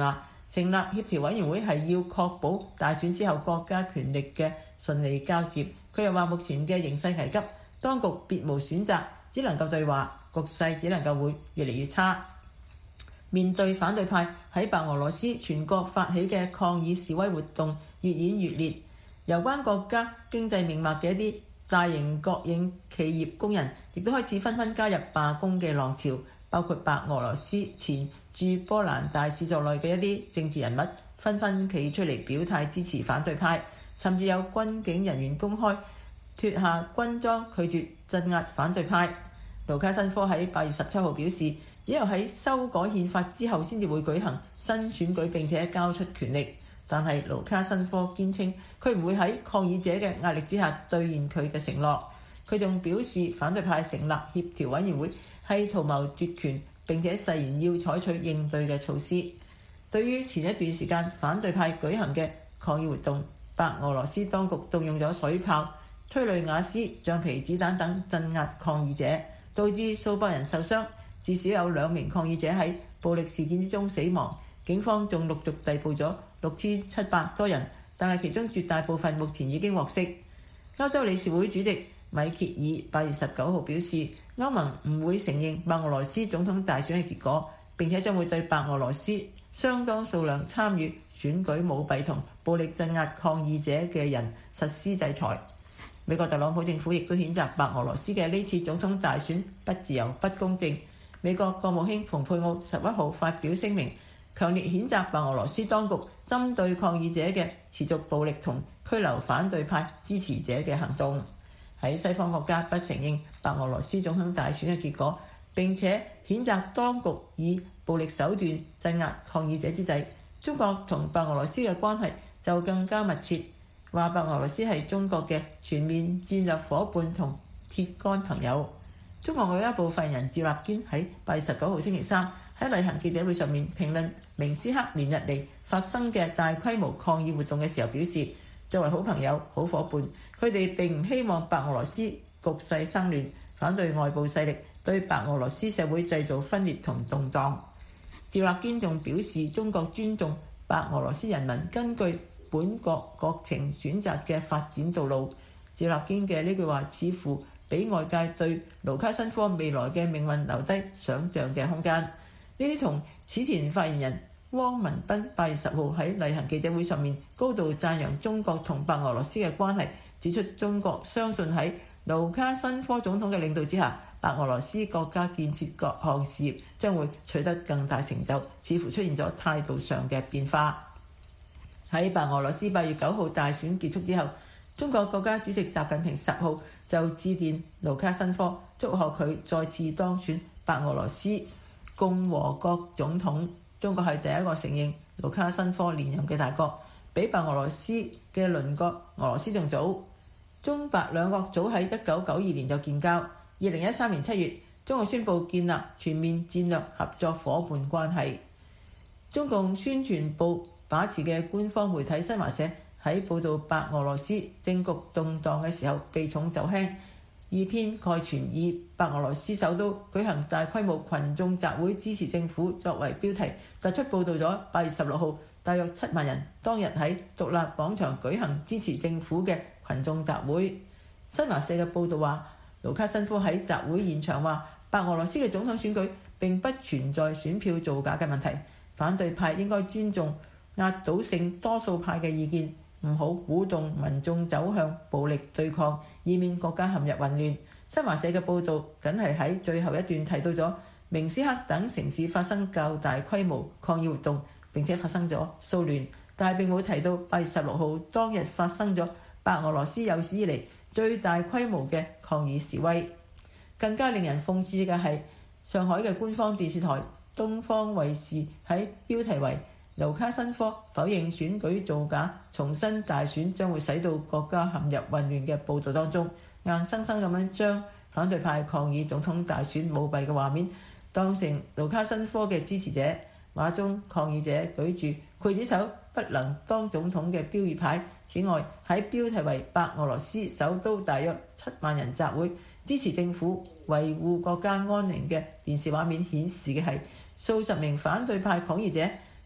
成立協調委員會係要確保大選之後國家權力嘅順利交接。佢又話目前嘅形勢危急，當局別無選擇，只能夠對話，局勢只能夠會越嚟越差。面對反對派喺白俄羅斯全國發起嘅抗議示威活動越演越烈，有關國家經濟命脈嘅一啲大型國營企業工人亦都開始紛紛加入罷工嘅浪潮，包括白俄羅斯前駐波蘭大使在內嘅一啲政治人物紛紛企出嚟表態支持反對派，甚至有軍警人員公開脫下軍裝拒絕鎮壓反對派。盧卡申科喺八月十七號表示，只有喺修改憲法之後先至會舉行新選舉並且交出權力。但係盧卡申科堅稱佢唔會喺抗議者嘅壓力之下兌現佢嘅承諾。佢仲表示反對派成立協調委員會係圖謀奪權，並且誓言要採取應對嘅措施。對於前一段時間反對派舉行嘅抗議活動，白俄羅斯當局動用咗水炮、催淚瓦斯、橡皮子彈等鎮壓抗議者，導致數百人受傷，至少有兩名抗議者喺暴力事件之中死亡。警方仲陸續逮捕咗六千七百多人，但係其中絕大部分目前已經獲釋。歐洲理事會主席米歇爾八月十九號表示，歐盟唔會承認白俄羅斯總統大選嘅結果，並且將會對白俄羅斯相當數量參與選舉舞弊同暴力鎮壓抗議者嘅人實施制裁。美國特朗普政府亦都譴責白俄羅斯嘅呢次總統大選不自由不公正。美國國務卿蓬佩奧十一號發表聲明，強烈譴責白俄羅斯當局針對抗議者嘅持續暴力同拘留反對派支持者嘅行動。喺西方國家不承認白俄羅斯總統大選嘅結果，並且譴責當局以暴力手段鎮壓抗議者之際，中國同白俄羅斯嘅關係就更加密切，話白俄羅斯係中國嘅全面戰略夥伴同鐵桿朋友。中國外交部發言人趙立堅喺八月十九號星期三喺例行記者會上面評論明斯克連日嚟發生嘅大規模抗議活動嘅時候表示，作為好朋友、好夥伴，佢哋並唔希望白俄羅斯局勢生亂，反對外部勢力對白俄羅斯社會製造分裂同動盪。趙立堅仲表示，中國尊重白俄羅斯人民根據本國國情選擇嘅發展道路。趙立堅嘅呢句話似乎俾外界對盧卡申科未來嘅命運留低想像嘅空間。呢啲同此前發言人汪文斌八月十號喺例行記者會上面高度讚揚中國同白俄羅斯嘅關係，指出中國相信喺盧卡申科總統嘅領導之下，白俄羅斯國家建設各項事業將會取得更大成就，似乎出現咗態度上嘅變化。喺白俄羅斯八月九號大選結束之後，中國國家主席習近平十號就致電盧卡申科，祝賀佢再次當選白俄羅斯共和國總統。中國係第一個承認盧卡申科連任嘅大國，比白俄羅斯嘅鄰國俄羅斯仲早。中白兩國早喺一九九二年就建交。二零一三年七月，中國宣布建立全面戰略合作伙伴關係。中共宣傳部把持嘅官方媒體新華社喺報導白俄羅斯政局動盪嘅時候避重就輕，以偏概全，以白俄羅斯首都舉行大規模群眾集會支持政府作為標題，突出報導咗八月十六號大約七萬人當日喺獨立廣場舉行支持政府嘅群眾集會。新華社嘅報導話，盧卡申科喺集會現場話，白俄羅斯嘅總統選舉並不存在選票造假嘅問題，反對派應該尊重壓倒性多數派嘅意見，唔好鼓動民眾走向暴力對抗，以免國家陷入混亂。新華社嘅報導僅係喺最後一段提到咗明斯克等城市發生較大規模抗議活動，並且發生咗騷亂，但係並冇提到八月十六號當日發生咗白俄羅斯有史以嚟最大規模嘅抗議示威。更加令人諷刺嘅係，上海嘅官方電視台東方衛視喺標題為盧卡申科否認選舉造假，重申大選將會使到國家陷入混亂嘅報導當中，硬生生咁樣將反對派抗議總統大選舞弊嘅畫面當成盧卡申科嘅支持者。畫中抗議者舉住劊子手不能當總統嘅標語牌。此外，喺標題為白俄羅斯首都大約七萬人集會支持政府維護國家安寧嘅電視畫面顯示嘅係數十名反對派抗議者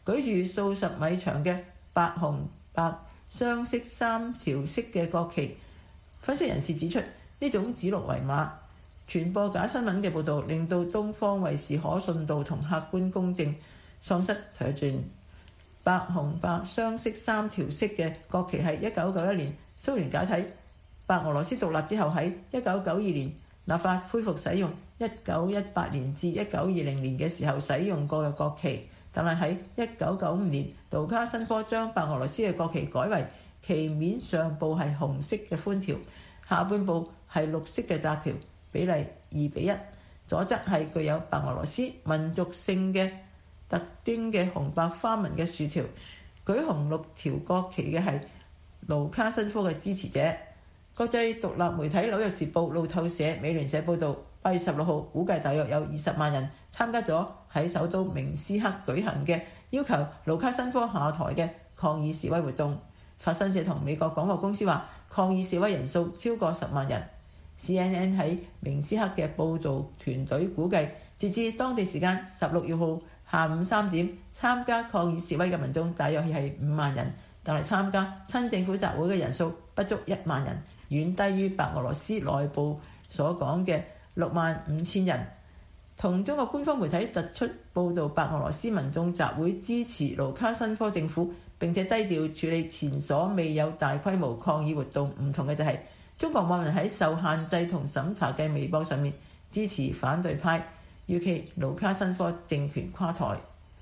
舉住數十米長嘅白紅白雙色三條色嘅國旗。分析人士指出，呢種指鹿為馬、傳播假新聞嘅報導，令到東方衛視可信度同客觀公正喪失妥善。白紅白雙色三條色嘅國旗係一九九一年蘇聯解體、白俄羅斯獨立之後喺一九九二年立法恢復使用，一九一八年至一九二零年嘅時候使用過嘅國旗。但係喺一九九五年，盧卡申科將白俄羅斯嘅國旗改為旗面上部係紅色嘅寬條，下半部係綠色嘅窄條，比例二比一。左側係具有白俄羅斯民族性嘅特徵嘅紅白花紋嘅豎條，舉紅六條國旗嘅係盧卡申科嘅支持者。國際獨立媒體《紐約時報》、路透社、美聯社報導，八月十六號估計大約有二十萬人參加咗喺首都明斯克舉行嘅要求盧卡申科下台嘅抗議示威活動。法新社同美國廣播公司話，抗議示威人數超過十萬人。C N N 喺明斯克嘅報導團隊估計，截至當地時間十六月號下午三點，參加抗議示威嘅民眾大約係五萬人，但係參加親政府集會嘅人數不足一萬人，遠低於白俄羅斯內部所講嘅六萬五千人。同中國官方媒體突出報導白俄羅斯民眾集會支持盧卡申科政府，並且低調處理前所未有大規模抗議活動唔同嘅就係，中國網民喺受限制同審查嘅微博上面支持反對派，預期盧卡申科政權垮台。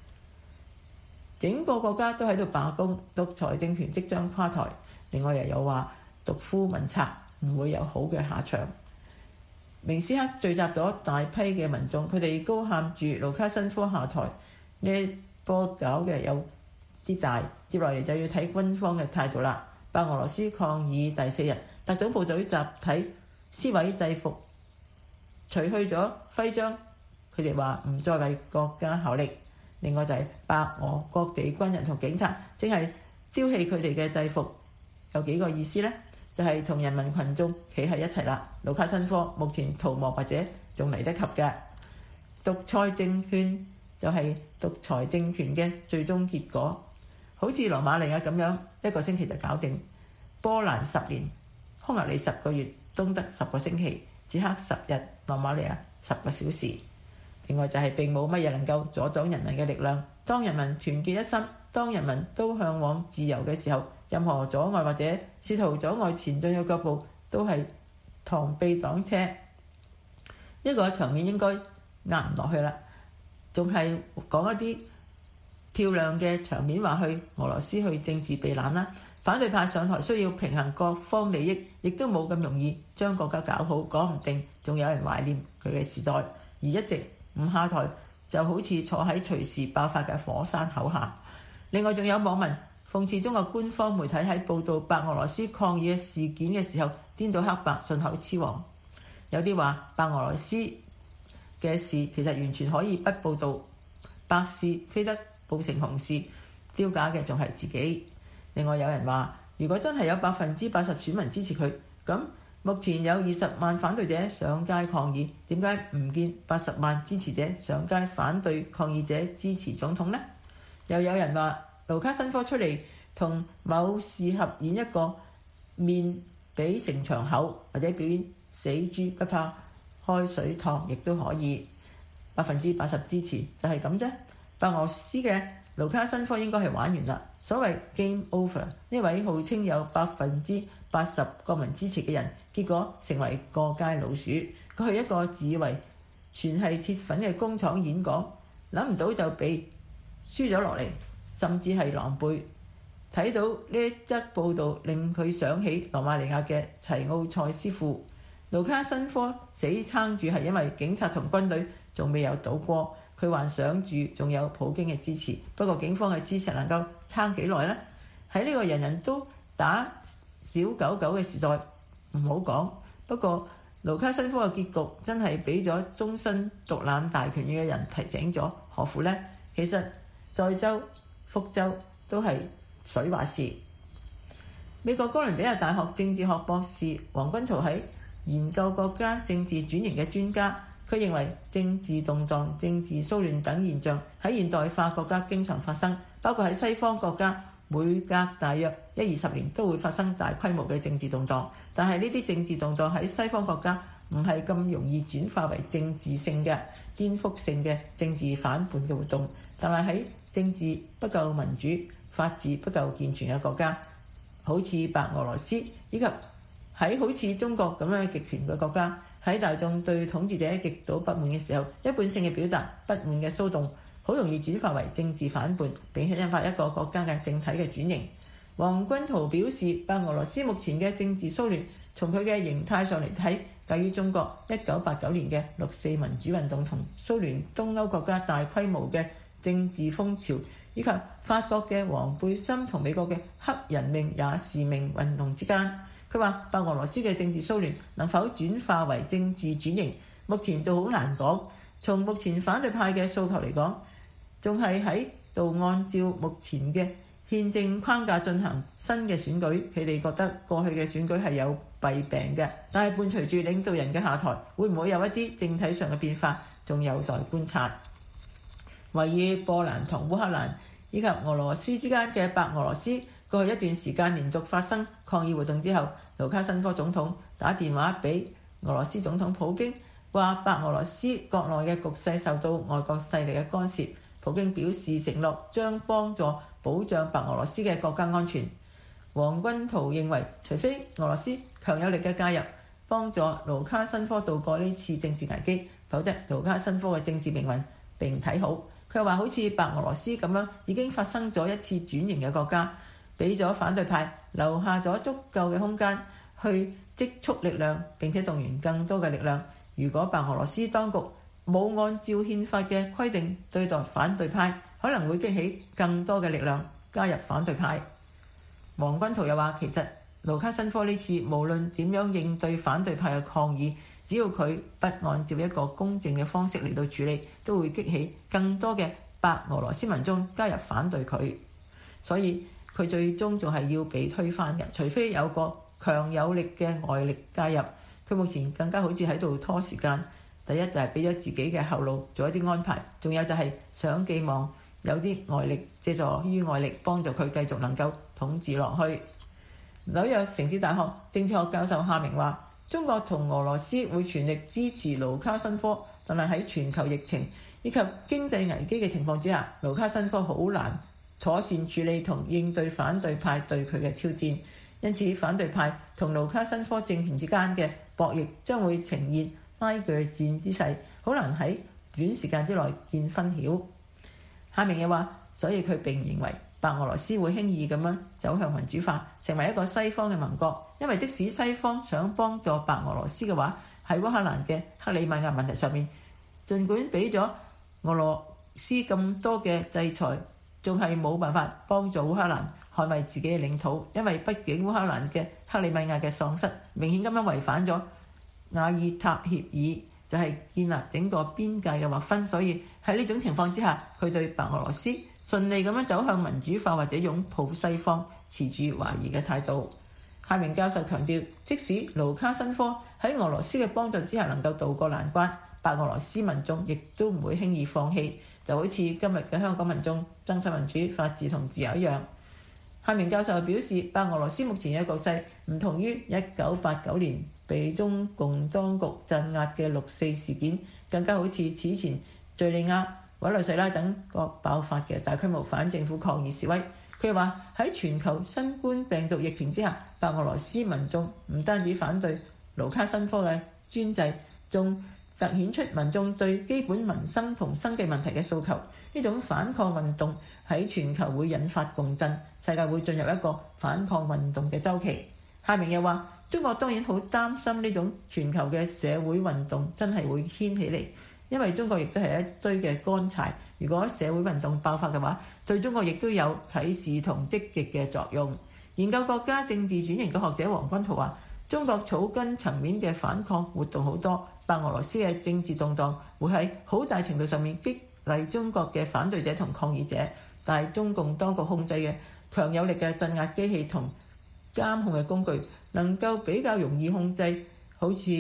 整個國家都喺度罷工，獨裁政權即將垮台。另外又有話獨夫民策唔會有好嘅下場。明斯克聚集咗大批嘅民眾，佢哋高喊住盧卡申科下台。呢波搞嘅有啲大，接落嚟就要睇軍方嘅態度啦。白俄羅斯抗議第四日，特種部隊集體撕毀制服，除去咗徽章，佢哋話唔再為國家效力。另外就係白俄各地軍人同警察正係丟棄佢哋嘅制服，有幾個意思呢？就係同人民群眾企喺一齊啦。盧卡申科目前逃亡或者仲嚟得及嘅。獨裁政權就係獨裁政權嘅最終結果，好似羅馬尼亞咁樣，一個星期就搞掂。波蘭十年，匈牙利十個月，東德十個星期，捷克十日，羅馬尼亞十個小時。另外就係並冇乜嘢能夠阻擋人民嘅力量。當人民團結一心，當人民都向往自由嘅時候，任何阻礙或者試圖阻礙前進嘅腳步都係螳臂擋車。呢個場面應該壓唔落去啦，仲係講一啲漂亮嘅場面，話去俄羅斯去政治避難啦。反對派上台需要平衡各方利益，亦都冇咁容易將國家搞好，講唔定仲有人懷念佢嘅時代，而一直唔下台就好似坐喺隨時爆發嘅火山口下。另外仲有網民諷刺中國官方媒體喺報導白俄羅斯抗議嘅事件嘅時候顛倒黑白，信口雌黃。有啲話白俄羅斯嘅事其實完全可以不報導，白事非得報成紅事，丟架嘅仲係自己。另外有人話，如果真係有百分之八十選民支持佢，咁目前有二十萬反對者上街抗議，點解唔見八十萬支持者上街反對抗議者支持總統呢？又有人話盧卡申科出嚟同某事合演一個面比城牆厚，或者表演死豬不怕開水燙，亦都可以。百分之八十支持就係咁啫。白俄羅斯嘅盧卡申科應該係玩完啦。所謂 game over， 呢位號稱有百分之八十國民支持嘅人，結果成為過街老鼠。佢去一個自以為全係鐵粉嘅工廠演講，諗唔到就被輸咗落嚟，甚至係狼狽。睇到呢一則報導，令佢想起羅馬尼亞嘅齊奧塞斯庫。盧卡申科死撐住係因為警察同軍隊仲未有倒過，佢還想住仲有普京嘅支持。不過警方嘅支持能夠撐幾耐呢？喺呢個人人都打小狗狗嘅時代，唔好講。不過盧卡申科嘅結局真係俾咗終身獨攬大權嘅人提醒咗，何苦呢？其實在州、福州都係水話事。美國哥倫比亞大學政治學博士黃君濤喺研究國家政治轉型嘅專家， 佢認為政治動盪、政治騷亂等現象喺現代化國家經常發生，包括喺西方國家每隔大約一二十年都會發生大規模嘅政治動盪，但係呢啲政治動盪喺西方國家唔係咁容易轉化為政治性嘅顛覆性嘅政治反叛嘅活動，但係喺政治不夠民主、法治不夠健全嘅國家，好似白俄羅斯，以及喺好似中國咁樣極權嘅國家，喺大眾對統治者極度不滿嘅時候，一般性嘅表達不滿嘅騷動，好容易轉化為政治反叛，並且引發一個國家嘅整體嘅轉型。黃君濤表示，白俄羅斯目前嘅政治騷亂，從佢嘅形態上嚟睇，介於中國一九八九年嘅六四民主運動同蘇聯東歐國家大規模嘅政治風潮，以及法國嘅黃背心同美國嘅黑人命也是命運動之間。佢話白俄羅斯嘅政治騷亂能否轉化為政治轉型，目前就好難講。從目前反對派嘅訴求嚟講，仲係喺度按照目前嘅憲政框架進行新嘅選舉。佢哋覺得過去嘅選舉係有弊病嘅，但係伴隨住領導人嘅下台，會唔會有一啲政體上嘅變化，仲有待觀察。位於波蘭同烏克蘭以及俄羅斯之間嘅白俄羅斯，過去一段時間連續發生抗議活動之後，盧卡申科總統打電話俾俄羅斯總統普京，話白俄羅斯國內嘅局勢受到外國勢力嘅干涉。普京表示承諾將幫助保障白俄羅斯嘅國家安全。黃君濤認為，除非俄羅斯強有力嘅介入，幫助盧卡申科渡過呢次政治危機，否則盧卡申科嘅政治命運並唔睇好。佢話好似白俄羅斯咁樣已經發生咗一次轉型嘅國家，俾咗反對派留下咗足夠嘅空間去積蓄力量，並且動員更多嘅力量。如果白俄羅斯當局冇按照憲法嘅規定對待反對派，可能會激起更多嘅力量加入反對派。黃君濤又話，其實盧卡申科呢次無論點樣應對反對派嘅抗議，只要佢不按照一個公正嘅方式嚟到處理，都會激起更多嘅白俄羅斯民眾加入反對佢。所以佢最終仲係要被推翻嘅，除非有個強有力嘅外力介入。佢目前更加好似喺度拖時間。第一就係俾咗自己嘅後路做一啲安排，仲有就係想寄望有啲外力借助於外力幫助佢繼續能夠統治落去。紐約城市大學政治學教授夏明話，中國同俄羅斯會全力支持盧卡申科，但係喺全球疫情以及經濟危機嘅情況之下，盧卡申科好難妥善處理同應對反對派對佢嘅挑戰，因此反對派同盧卡申科政權之間嘅博弈將會呈現拉鋸戰之勢，好難喺短時間之內見分曉。夏明又話，所以佢並唔認為白俄羅斯會輕易咁樣走向民主化，成為一個西方嘅盟國，因為即使西方想幫助白俄羅斯嘅話，喺烏克蘭嘅克里米亞問題上面，儘管俾咗俄羅斯咁多嘅制裁，仲係冇辦法幫助烏克蘭捍衛自己嘅領土，因為畢竟烏克蘭嘅克里米亞嘅喪失明顯咁樣違反咗瓦爾塔協議，就係建立整個邊界嘅劃分，所以喺呢種情況之下，佢對白俄羅斯順利咁樣走向民主化或者擁抱西方持住懷疑嘅態度。夏明教授強調，即使盧卡申科喺俄羅斯嘅幫助之下能夠渡過難關，白俄羅斯民眾亦都唔會輕易放棄，就好似今日嘅香港民眾爭取民主、法治同自由一樣。夏明教授表示，白俄羅斯目前嘅局勢唔同於一九八九年被中共當局鎮壓嘅六四事件，更加好似此前敍利亞、委內瑞拉等國爆發嘅大規模反政府抗議示威。佢話喺全球新冠病毒疫情之下，白俄羅斯民眾唔單止反對盧卡申科嘅專制，仲突顯出民眾對基本民生同生計問題嘅訴求。呢種反抗運動喺全球會引發共振，世界會進入一個反抗運動嘅週期。夏明又話，中國當然好擔心呢種全球嘅社會運動真係會掀起嚟，因為中國亦都係一堆嘅乾柴。如果社會運動爆發嘅話，對中國亦都有啟示同積極嘅作用。研究國家政治轉型嘅學者黃君濤話，中國草根層面嘅反抗活動好多，白俄羅斯嘅政治動盪會喺好大程度上面激勵中國嘅反對者同抗議者，但係中共當局控制嘅強有力嘅鎮壓機器同監控嘅工具能夠比較容易控制，好似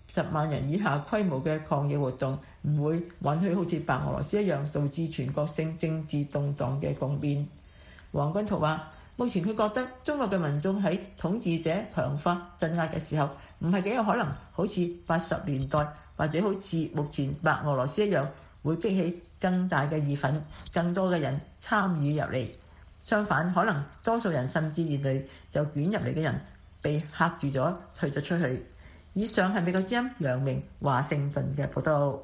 十萬人以下規模嘅抗議活動，唔會允許好似白俄羅斯一樣導致全國性政治動盪嘅共變。黃君濤話：目前佢覺得中國嘅民眾喺統治者強化鎮壓嘅時候，唔係幾有可能好似八十年代或者好似目前白俄羅斯一樣，會激起更大嘅義憤，更多嘅人參與入嚟。相反，可能多數人甚至連累就捲入嚟嘅人被嚇住咗，退咗出去。以上係美國之音楊明華盛頓嘅報道。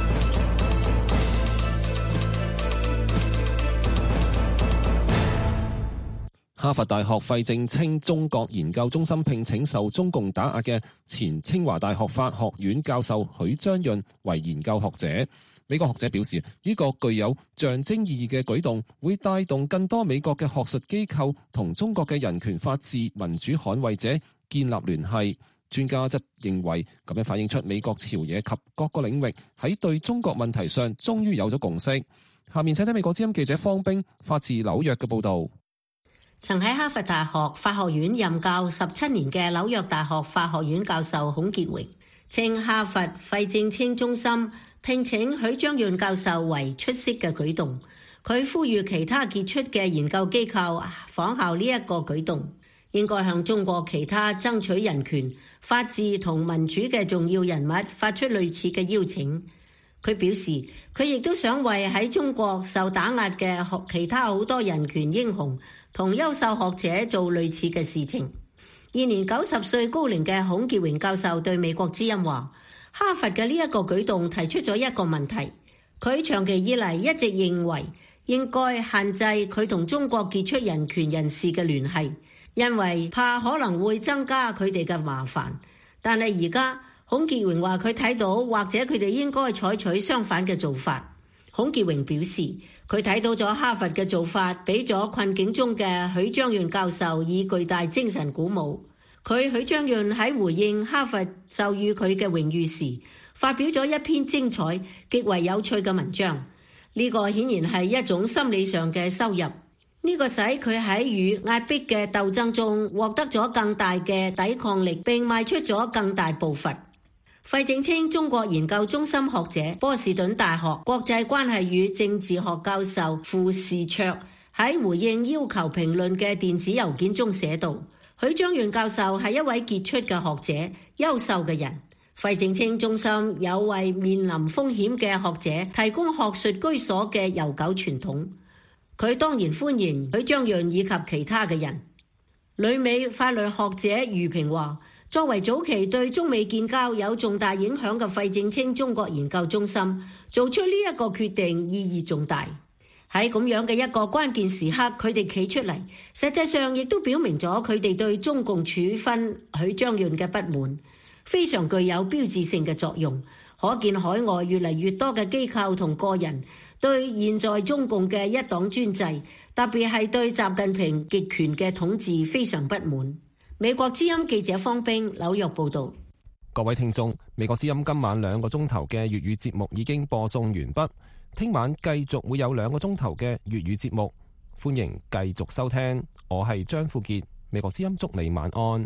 哈佛大學費正清中國研究中心聘請受中共打壓嘅前清華大學法學院教授許章潤為研究學者。美國學者表示，呢個具有象徵意義嘅舉動會帶動更多美國嘅學術機構同中國嘅人權法治民主捍衛者建立聯繫。專家則認為，咁樣反映出美國朝野及各個領域喺對中國問題上終於有咗共識。下面請睇美國之音記者方冰發自紐約嘅報導。 曾喺哈佛大學法學院任教十七年嘅紐約大學法學院教授孔傑榮，稱哈佛費正清中心聘請許章潤教授為出色嘅舉動。佢呼籲其他傑出嘅研究機構仿效呢一個舉動，應該向中國其他爭取人權、法治同民主嘅重要人物發出類似嘅邀請。佢表示，佢亦都想為喺中國受打壓嘅其他好多人權英雄同優秀學者做類似嘅事情。現年九十歲高齡嘅孔傑榮教授對美國之音話，哈佛嘅呢一個舉動提出咗一個問題，佢長期以嚟一直認為應該限制佢同中國傑出人權人士嘅聯繫，因為怕可能會增加佢哋嘅麻煩。但係而家孔傑榮話佢睇到，或者佢哋應該採取相反嘅做法。孔傑榮表示，佢睇到咗哈佛嘅做法，俾咗困境中嘅許章潤教授以巨大精神鼓舞。佢許章潤喺回應哈佛授予佢嘅榮譽時，發表咗一篇精彩、極為有趣嘅文章。呢個顯然係一種心理上嘅收入，呢個使佢喺與壓迫嘅鬥爭中獲得咗更大嘅抵抗力，並邁出咗更大步伐。費正清中國研究中心學者、波士頓大學國際關係與政治學教授傅士卓喺回應要求評論嘅電子郵件中寫道：許章潤教授係一位傑出嘅學者、優秀嘅人。費正清中心有為面臨風險嘅學者提供學術居所嘅悠久傳統。佢當然歡迎許章潤以及其他嘅人。旅美法律學者余平話：作為早期對中美建交有重大影響嘅費正清中國研究中心，做出呢一個決定意義重大。喺咁樣嘅一個關鍵時刻，佢哋企出嚟，實際上亦都表明咗佢哋對中共處分許章潤嘅不滿，非常具有標誌性嘅作用。可見海外越嚟越多嘅機構同個人對現在中共嘅一黨專制，特別係對習近平極權嘅統治非常不滿。美國之音記者方冰紐約報道。 各位聽眾，美國之音今晚兩個鐘頭嘅粵語節目已經播送完畢，聽晚繼續會有兩個鐘頭嘅粵語節目，歡迎繼續收聽。我係張富傑，美國之音祝你晚安。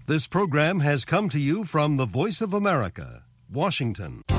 This program has come to you from the Voice of America, Washington.